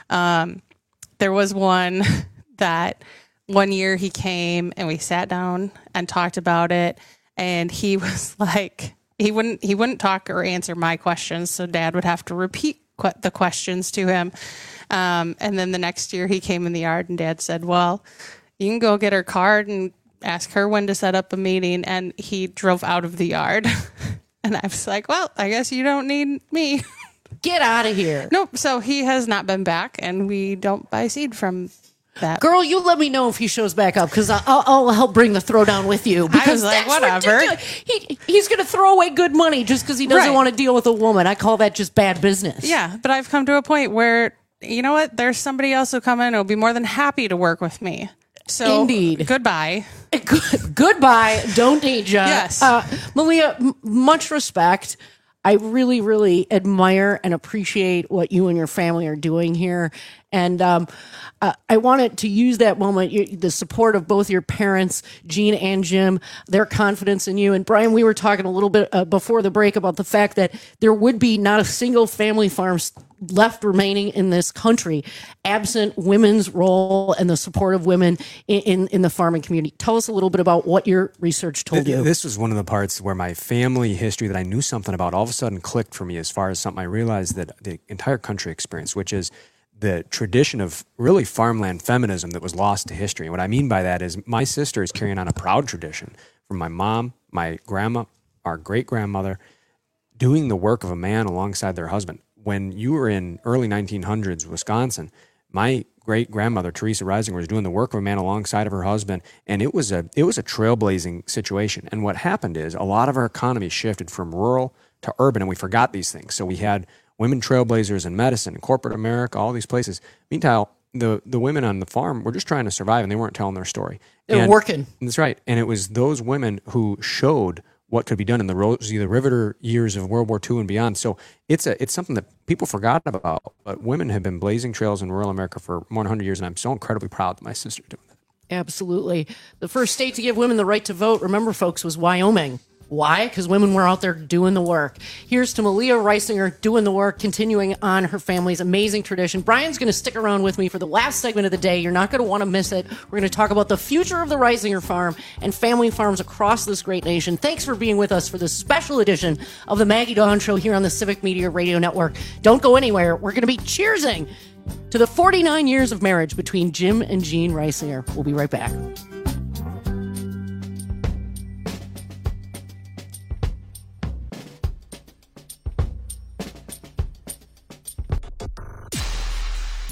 Um, there was one that one year he came and we sat down and talked about it, and he was like, he wouldn't he wouldn't talk or answer my questions, so Dad would have to repeat qu- the questions to him. Um, and then the next year he came in the yard and Dad said, well, you can go get her card and ask her when to set up a meeting. And he drove out of the yard. And I was like, well, I guess you don't need me.
Get out of here.
Nope. So he has not been back, and we don't buy seed from that.
Girl, you let me know if he shows back up, because I'll, I'll help bring the throwdown with you. Because
I was like,
that's
whatever.
ridiculous. He, he's going to throw away good money just because he doesn't
Right.
want to deal with a woman. I call that just bad business.
Yeah, but I've come to a point where, you know what? There's somebody else who come in who will be more than happy to work with me. So
Indeed.
Goodbye.
Good, goodbye. Don't need ya.
Yes.
Uh, Malia, m- much respect. I really, really admire and appreciate what you and your family are doing here. And um, uh, I wanted to use that moment, you, the support of both your parents, Jean and Jim, their confidence in you. And Brian, we were talking a little bit uh, before the break about the fact that there would be not a single family farm left remaining in this country absent women's role and the support of women in, in, in the farming community. Tell us a little bit about what your research told
Th-
you.
This was one of the parts where my family history that I knew something about all of a sudden clicked for me as far as something I realized that the entire country experienced, which is the tradition of really farmland feminism that was lost to history. And what I mean by that is my sister is carrying on a proud tradition from my mom, my grandma, our great-grandmother, doing the work of a man alongside their husband. When you were in early nineteen hundreds Wisconsin, my great-grandmother, Teresa Reisinger, was doing the work of a man alongside of her husband, and it was a it was a trailblazing situation. And what happened is a lot of our economy shifted from rural to urban, and we forgot these things. So we had women trailblazers in medicine, in corporate America, all these places. Meanwhile, the, the women on the farm were just trying to survive, and they weren't telling their story.
They were
And-
working.
That's right. And it was those women who showed what could be done in the Rosie the Riveter years of World War Two and beyond. So it's a it's something that people forgot about. But women have been blazing trails in rural America for more than one hundred years, and I'm so incredibly proud that my sister's doing that.
Absolutely. The first state to give women the right to vote, remember, folks, was Wyoming. Why? Because women were out there doing the work. Here's to Malia Reisinger doing the work, continuing on her family's amazing tradition. Brian's going to stick around with me for the last segment of the day. You're not going to want to miss it. We're going to talk about the future of the Reisinger farm and family farms across this great nation. Thanks for being with us for this special edition of the Maggie Dawn Show here on the Civic Media Radio Network. Don't go anywhere. We're going to be cheersing to the forty-nine years of marriage between Jim and Jean Reisinger. We'll be right back.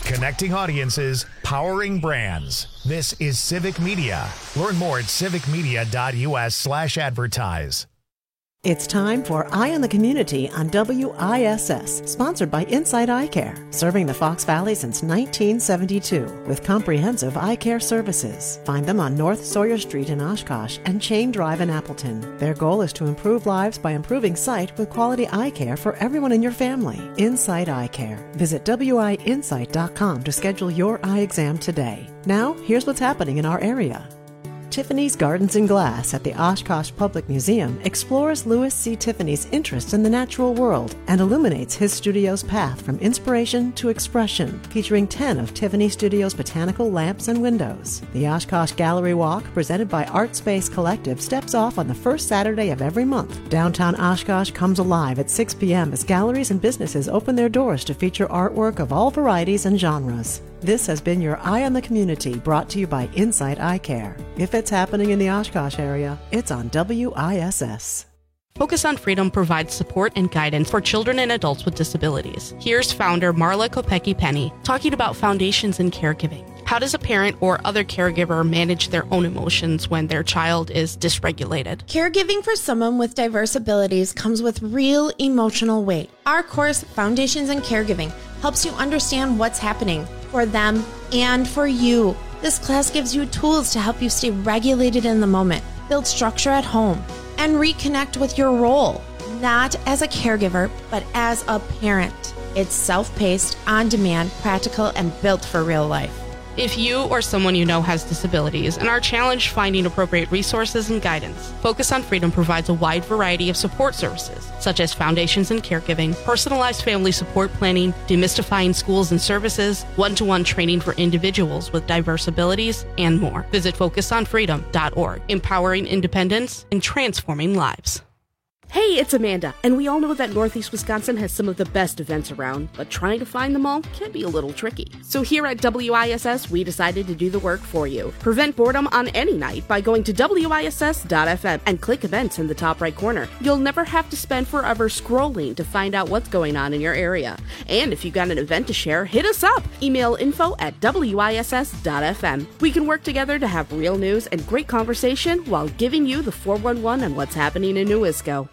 Connecting audiences, powering brands. This is Civic Media. Learn more at civicmedia.us slash advertise.
It's time for Eye on the Community on W I S S, sponsored by Insight Eye Care, serving the Fox Valley since nineteen seventy-two with comprehensive eye care services. Find them on North Sawyer Street in Oshkosh and Chain Drive in Appleton. Their goal is to improve lives by improving sight with quality eye care for everyone in your family. Insight Eye Care. Visit W I insight dot com to schedule your eye exam today. Now, here's what's happening in our area. Tiffany's Gardens and Glass at the Oshkosh Public Museum explores Louis C. Tiffany's interest in the natural world and illuminates his studio's path from inspiration to expression, featuring ten of Tiffany Studio's botanical lamps and windows. The Oshkosh Gallery Walk, presented by Art Space Collective, steps off on the first Saturday of every month. Downtown Oshkosh comes alive at six p.m. as galleries and businesses open their doors to feature artwork of all varieties and genres. This has been your Eye on the Community, brought to you by Insight Eye Care. If it's happening in the Oshkosh area, it's on W I S S.
Focus on Freedom provides support and guidance for children and adults with disabilities. Here's founder Marla Kopecki-Penny talking about foundations and caregiving. How does a parent or other caregiver manage their own emotions when their child is dysregulated?
Caregiving for someone with diverse abilities comes with real emotional weight. Our course, Foundations in Caregiving, helps you understand what's happening for them and for you. This class gives you tools to help you stay regulated in the moment, build structure at home, and reconnect with your role, not as a caregiver, but as a parent. It's self-paced, on-demand, practical, and built for real life.
If you or someone you know has disabilities and are challenged finding appropriate resources and guidance, Focus on Freedom provides a wide variety of support services, such as Foundations in Caregiving, personalized family support planning, demystifying schools and services, one-to-one training for individuals with diverse abilities, and more. Visit focus on freedom dot org, empowering independence and transforming lives.
Hey, it's Amanda, and we all know that Northeast Wisconsin has some of the best events around, but trying to find them all can be a little tricky. So here at W I S S, we decided to do the work for you. Prevent boredom on any night by going to W I S S dot F M and click events in the top right corner. You'll never have to spend forever scrolling to find out what's going on in your area. And if you got an event to share, hit us up. Email info at W I S S dot F M. We can work together to have real news and great conversation while giving you the four one one on what's happening in Newisco.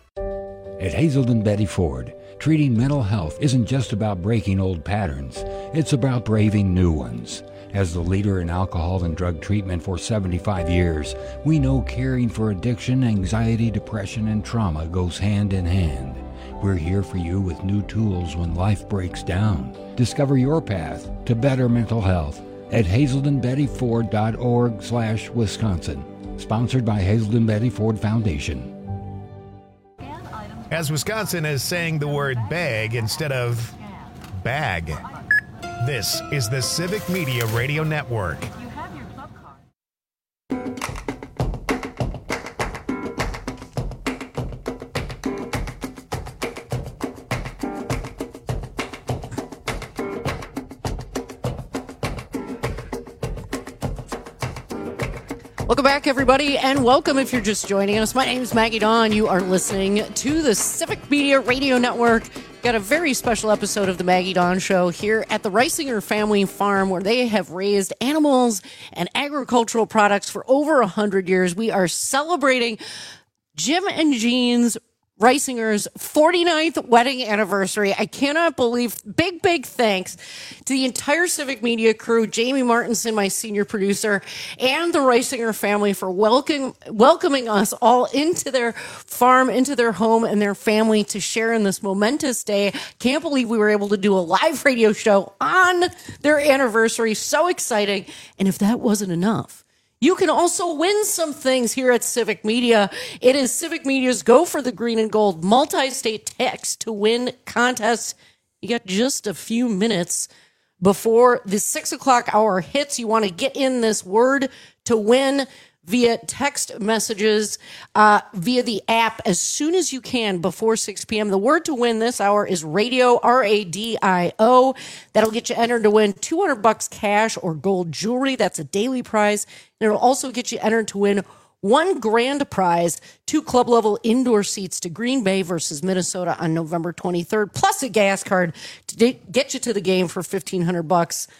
At Hazelden Betty Ford, treating mental health isn't just about breaking old patterns, it's about braving new ones. As the leader in alcohol and drug treatment for seventy-five years, we know caring for addiction, anxiety, depression, and trauma goes hand in hand. We're here for you with new tools when life breaks down. Discover your path to better mental health at hazelden betty ford dot org slash Wisconsin. Sponsored by Hazelden Betty Ford Foundation.
As Wisconsin is saying the word bag instead of bag. This is the Civic Media Radio Network.
Welcome back, everybody, and welcome if you're just joining us. My name is Maggie Dawn. You are listening to the Civic Media Radio Network. Got a very special episode of the Maggie Dawn Show here at the Reisinger Family Farm, where they have raised animals and agricultural products for over one hundred years. We are celebrating Jim and Jean's Reisinger's forty-ninth wedding anniversary. I cannot believe. Big, big thanks to the entire Civic Media crew, Jamie Martinson, my senior producer, and the Reisinger family for welcome, welcoming us all into their farm, into their home and their family to share in this momentous day. Can't believe we were able to do a live radio show on their anniversary. So exciting. And if that wasn't enough, you can also win some things here at Civic Media. It is Civic Media's Go for the Green and Gold multi-state text to win contest. You got just a few minutes before the six o'clock hour hits. You want to get in this word to win via text messages, uh, via the app as soon as you can before six p.m. The word to win this hour is radio, R A D I O. That'll get you entered to win two hundred bucks cash or gold jewelry. That's a daily prize. And it'll also get you entered to win one grand prize, two club level indoor seats to Green Bay versus Minnesota on November twenty-third, plus a gas card to get you to the game for fifteen hundred bucks.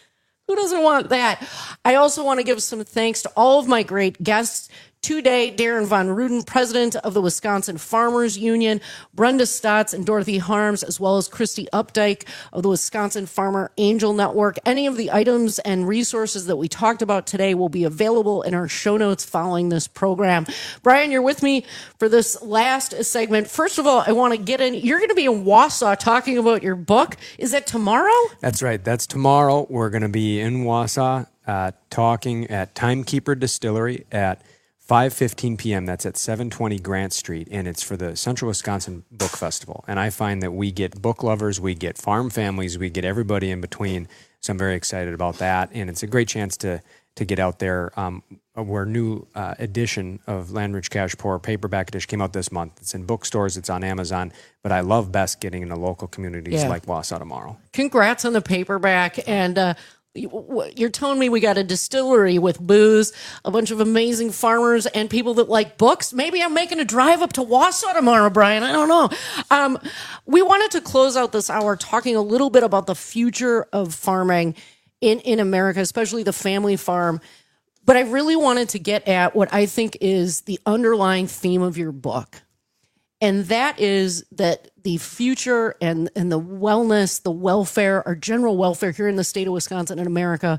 Who doesn't want that? I also want to give some thanks to all of my great guests today. Darren Von Ruden, president of the Wisconsin Farmers Union, Brenda Stotts and Dorothy Harms, as well as Christy Updike of the Wisconsin Farmer Angel Network. Any of the items and resources that we talked about today will be available in our show notes following this program. Brian, you're with me for this last segment. First of all, I want to get in. You're going to be in Wausau talking about your book. Is that tomorrow?
That's right. That's tomorrow. We're going to be in Wausau uh, talking at Timekeeper Distillery at five fifteen p.m. That's at seven twenty Grant Street, and it's for the Central Wisconsin Book Festival. And I find that we get book lovers, we get farm families, we get everybody in between. So I'm very excited about that, and it's a great chance to to get out there. Um, our new uh, edition of Landridge Cash Pour paperback edition came out this month. It's in bookstores, it's on Amazon, but I love best getting into local communities
Yeah.
like Wausau tomorrow.
Congrats on the paperback. And uh, you're telling me we got a distillery with booze, a bunch of amazing farmers, and people that like books. Maybe I'm making a drive up to Wausau tomorrow, Brian. I don't know. Um, we wanted to close out this hour talking a little bit about the future of farming in, in America, especially the family farm. But I really wanted to get at what I think is the underlying theme of your book. And that is that the future and, and the wellness, the welfare, our general welfare here in the state of Wisconsin and America,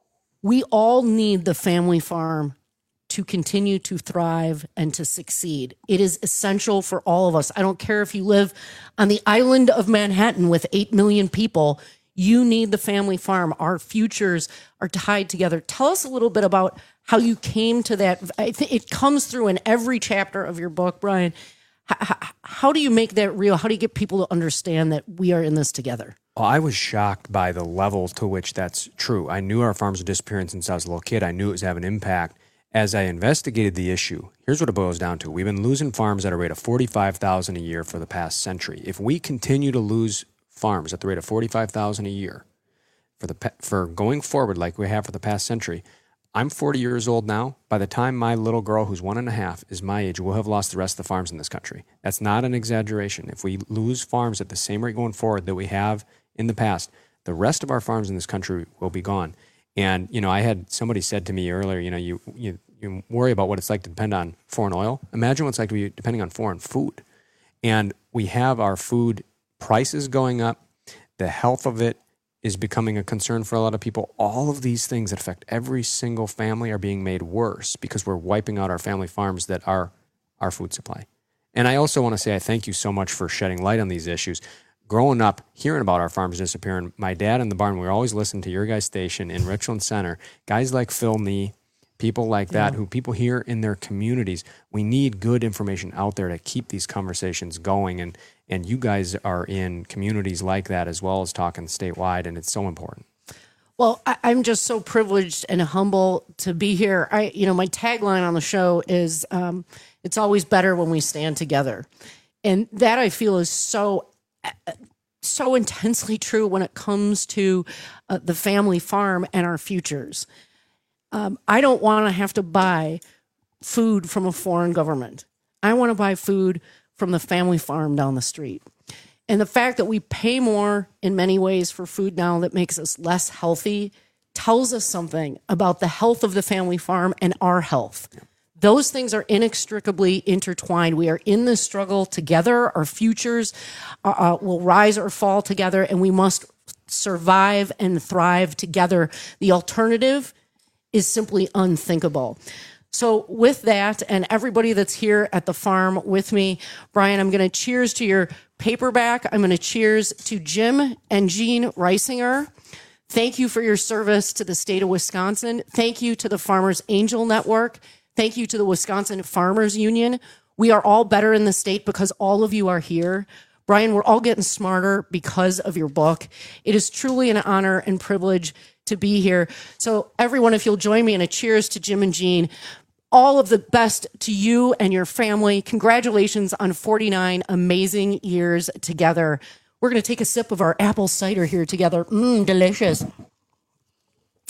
we all need the family farm to continue to thrive and to succeed. It is essential for all of us. I don't care if you live on the island of Manhattan with eight million people, you need the family farm. Our futures are tied together. Tell us a little bit about how you came to that. I think it comes through in every chapter of your book, Brian. How, how do you make that real? How do you get people to understand that we are in this together?
Well, I was shocked by the level to which that's true. I knew our farms were disappearing since I was a little kid. I knew it was having an impact. As I investigated the issue, here's what it boils down to. We've been losing farms at a rate of forty-five thousand a year for the past century. If we continue to lose farms at the rate of forty-five thousand a year for the for going forward like we have for the past century, I'm forty years old now. By the time my little girl, who's one and a half, is my age, we'll have lost the rest of the farms in this country. That's not an exaggeration. If we lose farms at the same rate going forward that we have in the past, the rest of our farms in this country will be gone. And, you know, I had somebody said to me earlier, you know, you, you, you worry about what it's like to depend on foreign oil. Imagine what it's like to be depending on foreign food. And we have our food prices going up. The health of it is becoming a concern for a lot of people. All of these things that affect every single family are being made worse because we're wiping out our family farms that are our food supply. And I also want to say I thank you so much for shedding light on these issues. Growing up, hearing about our farms disappearing, my dad in the barn, we were always listening to your guys' station in Richland Center. Guys like Phil Nee, people like that, yeah. who people hear in their communities. We need good information out there to keep these conversations going. And And you guys are in communities like that as well as talking statewide, and it's so important.
Well, I, I'm just so privileged and humble to be here. I, you know, my tagline on the show is um, "It's always better when we stand together," and that I feel is so, so intensely true when it comes to uh, the family farm and our futures. Um, I don't want to have to buy food from a foreign government. I want to buy food from the family farm down the street. And the fact that we pay more in many ways for food now that makes us less healthy tells us something about the health of the family farm and our health. Those things are inextricably intertwined. We are in this struggle together. Our futures uh, will rise or fall together, and we must survive and thrive together. The alternative is simply unthinkable. So with that, and everybody that's here at the farm with me, Brian, I'm going to cheers to your paperback. I'm going to cheers to Jim and Jean Reisinger. Thank you for your service to the state of Wisconsin. Thank you to the Farmers Angel Network. Thank you to the Wisconsin Farmers Union. We are all better in the state because all of you are here. Brian, we're all getting smarter because of your book. It is truly an honor and privilege to be here. So everyone, if you'll join me in a cheers to Jim and Jean. All of the best to you and your family. Congratulations on forty-nine amazing years together. We're going to take a sip of our apple cider here together. Mmm, delicious.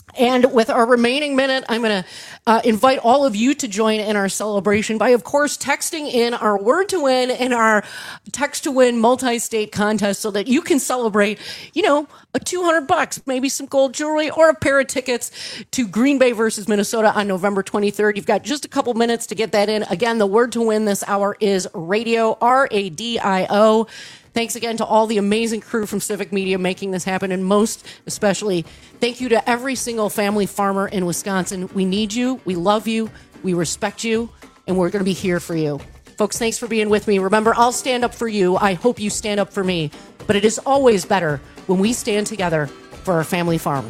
And with our remaining minute, I'm going to uh, invite all of you to join in our celebration by, of course, texting in our word to win and our text to win multi-state contest so that you can celebrate, you know, a two hundred bucks, maybe some gold jewelry or a pair of tickets to Green Bay versus Minnesota on November twenty-third. You've got just a couple minutes to get that in. Again, the word to win this hour is radio, R A D I O. Thanks again to all the amazing crew from Civic Media making this happen, and most especially, thank you to every single family farmer in Wisconsin. We need you, we love you, we respect you, and we're going to be here for you. Folks, thanks for being with me. Remember, I'll stand up for you. I hope you stand up for me. But it is always better when we stand together for our family farmers.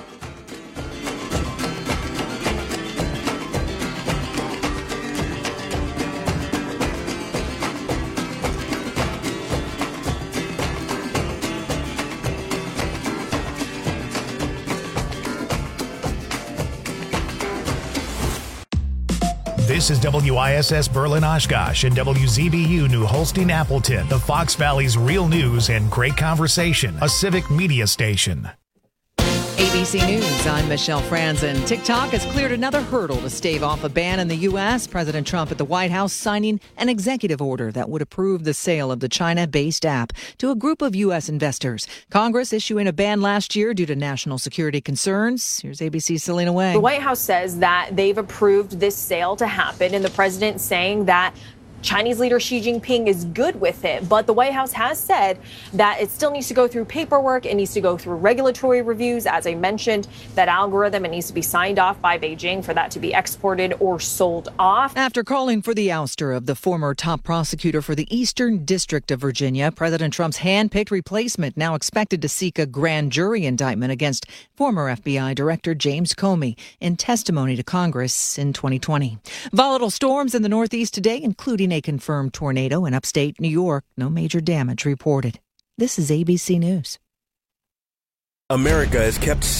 This is W I S S Berlin Oshkosh and W Z B U New Holstein Appleton, the Fox Valley's real news and great conversation, a civic media station.
A B C News, I'm Michelle Franzen. TikTok has cleared another hurdle to stave off a ban in the U S. President Trump at the White House signing an executive order that would approve the sale of the China-based app to a group of U S investors. Congress issuing a ban last year due to national security concerns. Here's A B C's Selena Wang.
The White House says that they've approved this sale to happen, and the president saying that Chinese leader Xi Jinping is good with it, but the White House has said that it still needs to go through paperwork. It needs to go through regulatory reviews. As I mentioned, that algorithm, it needs to be signed off by Beijing for that to be exported or sold off.
After calling for the ouster of the former top prosecutor for the Eastern District of Virginia, President Trump's hand-picked replacement now expected to seek a grand jury indictment against former F B I Director James Comey in testimony to Congress in twenty twenty. Volatile storms in the Northeast today, including a confirmed tornado in upstate New York. No major damage reported. This is A B C News.
America has kept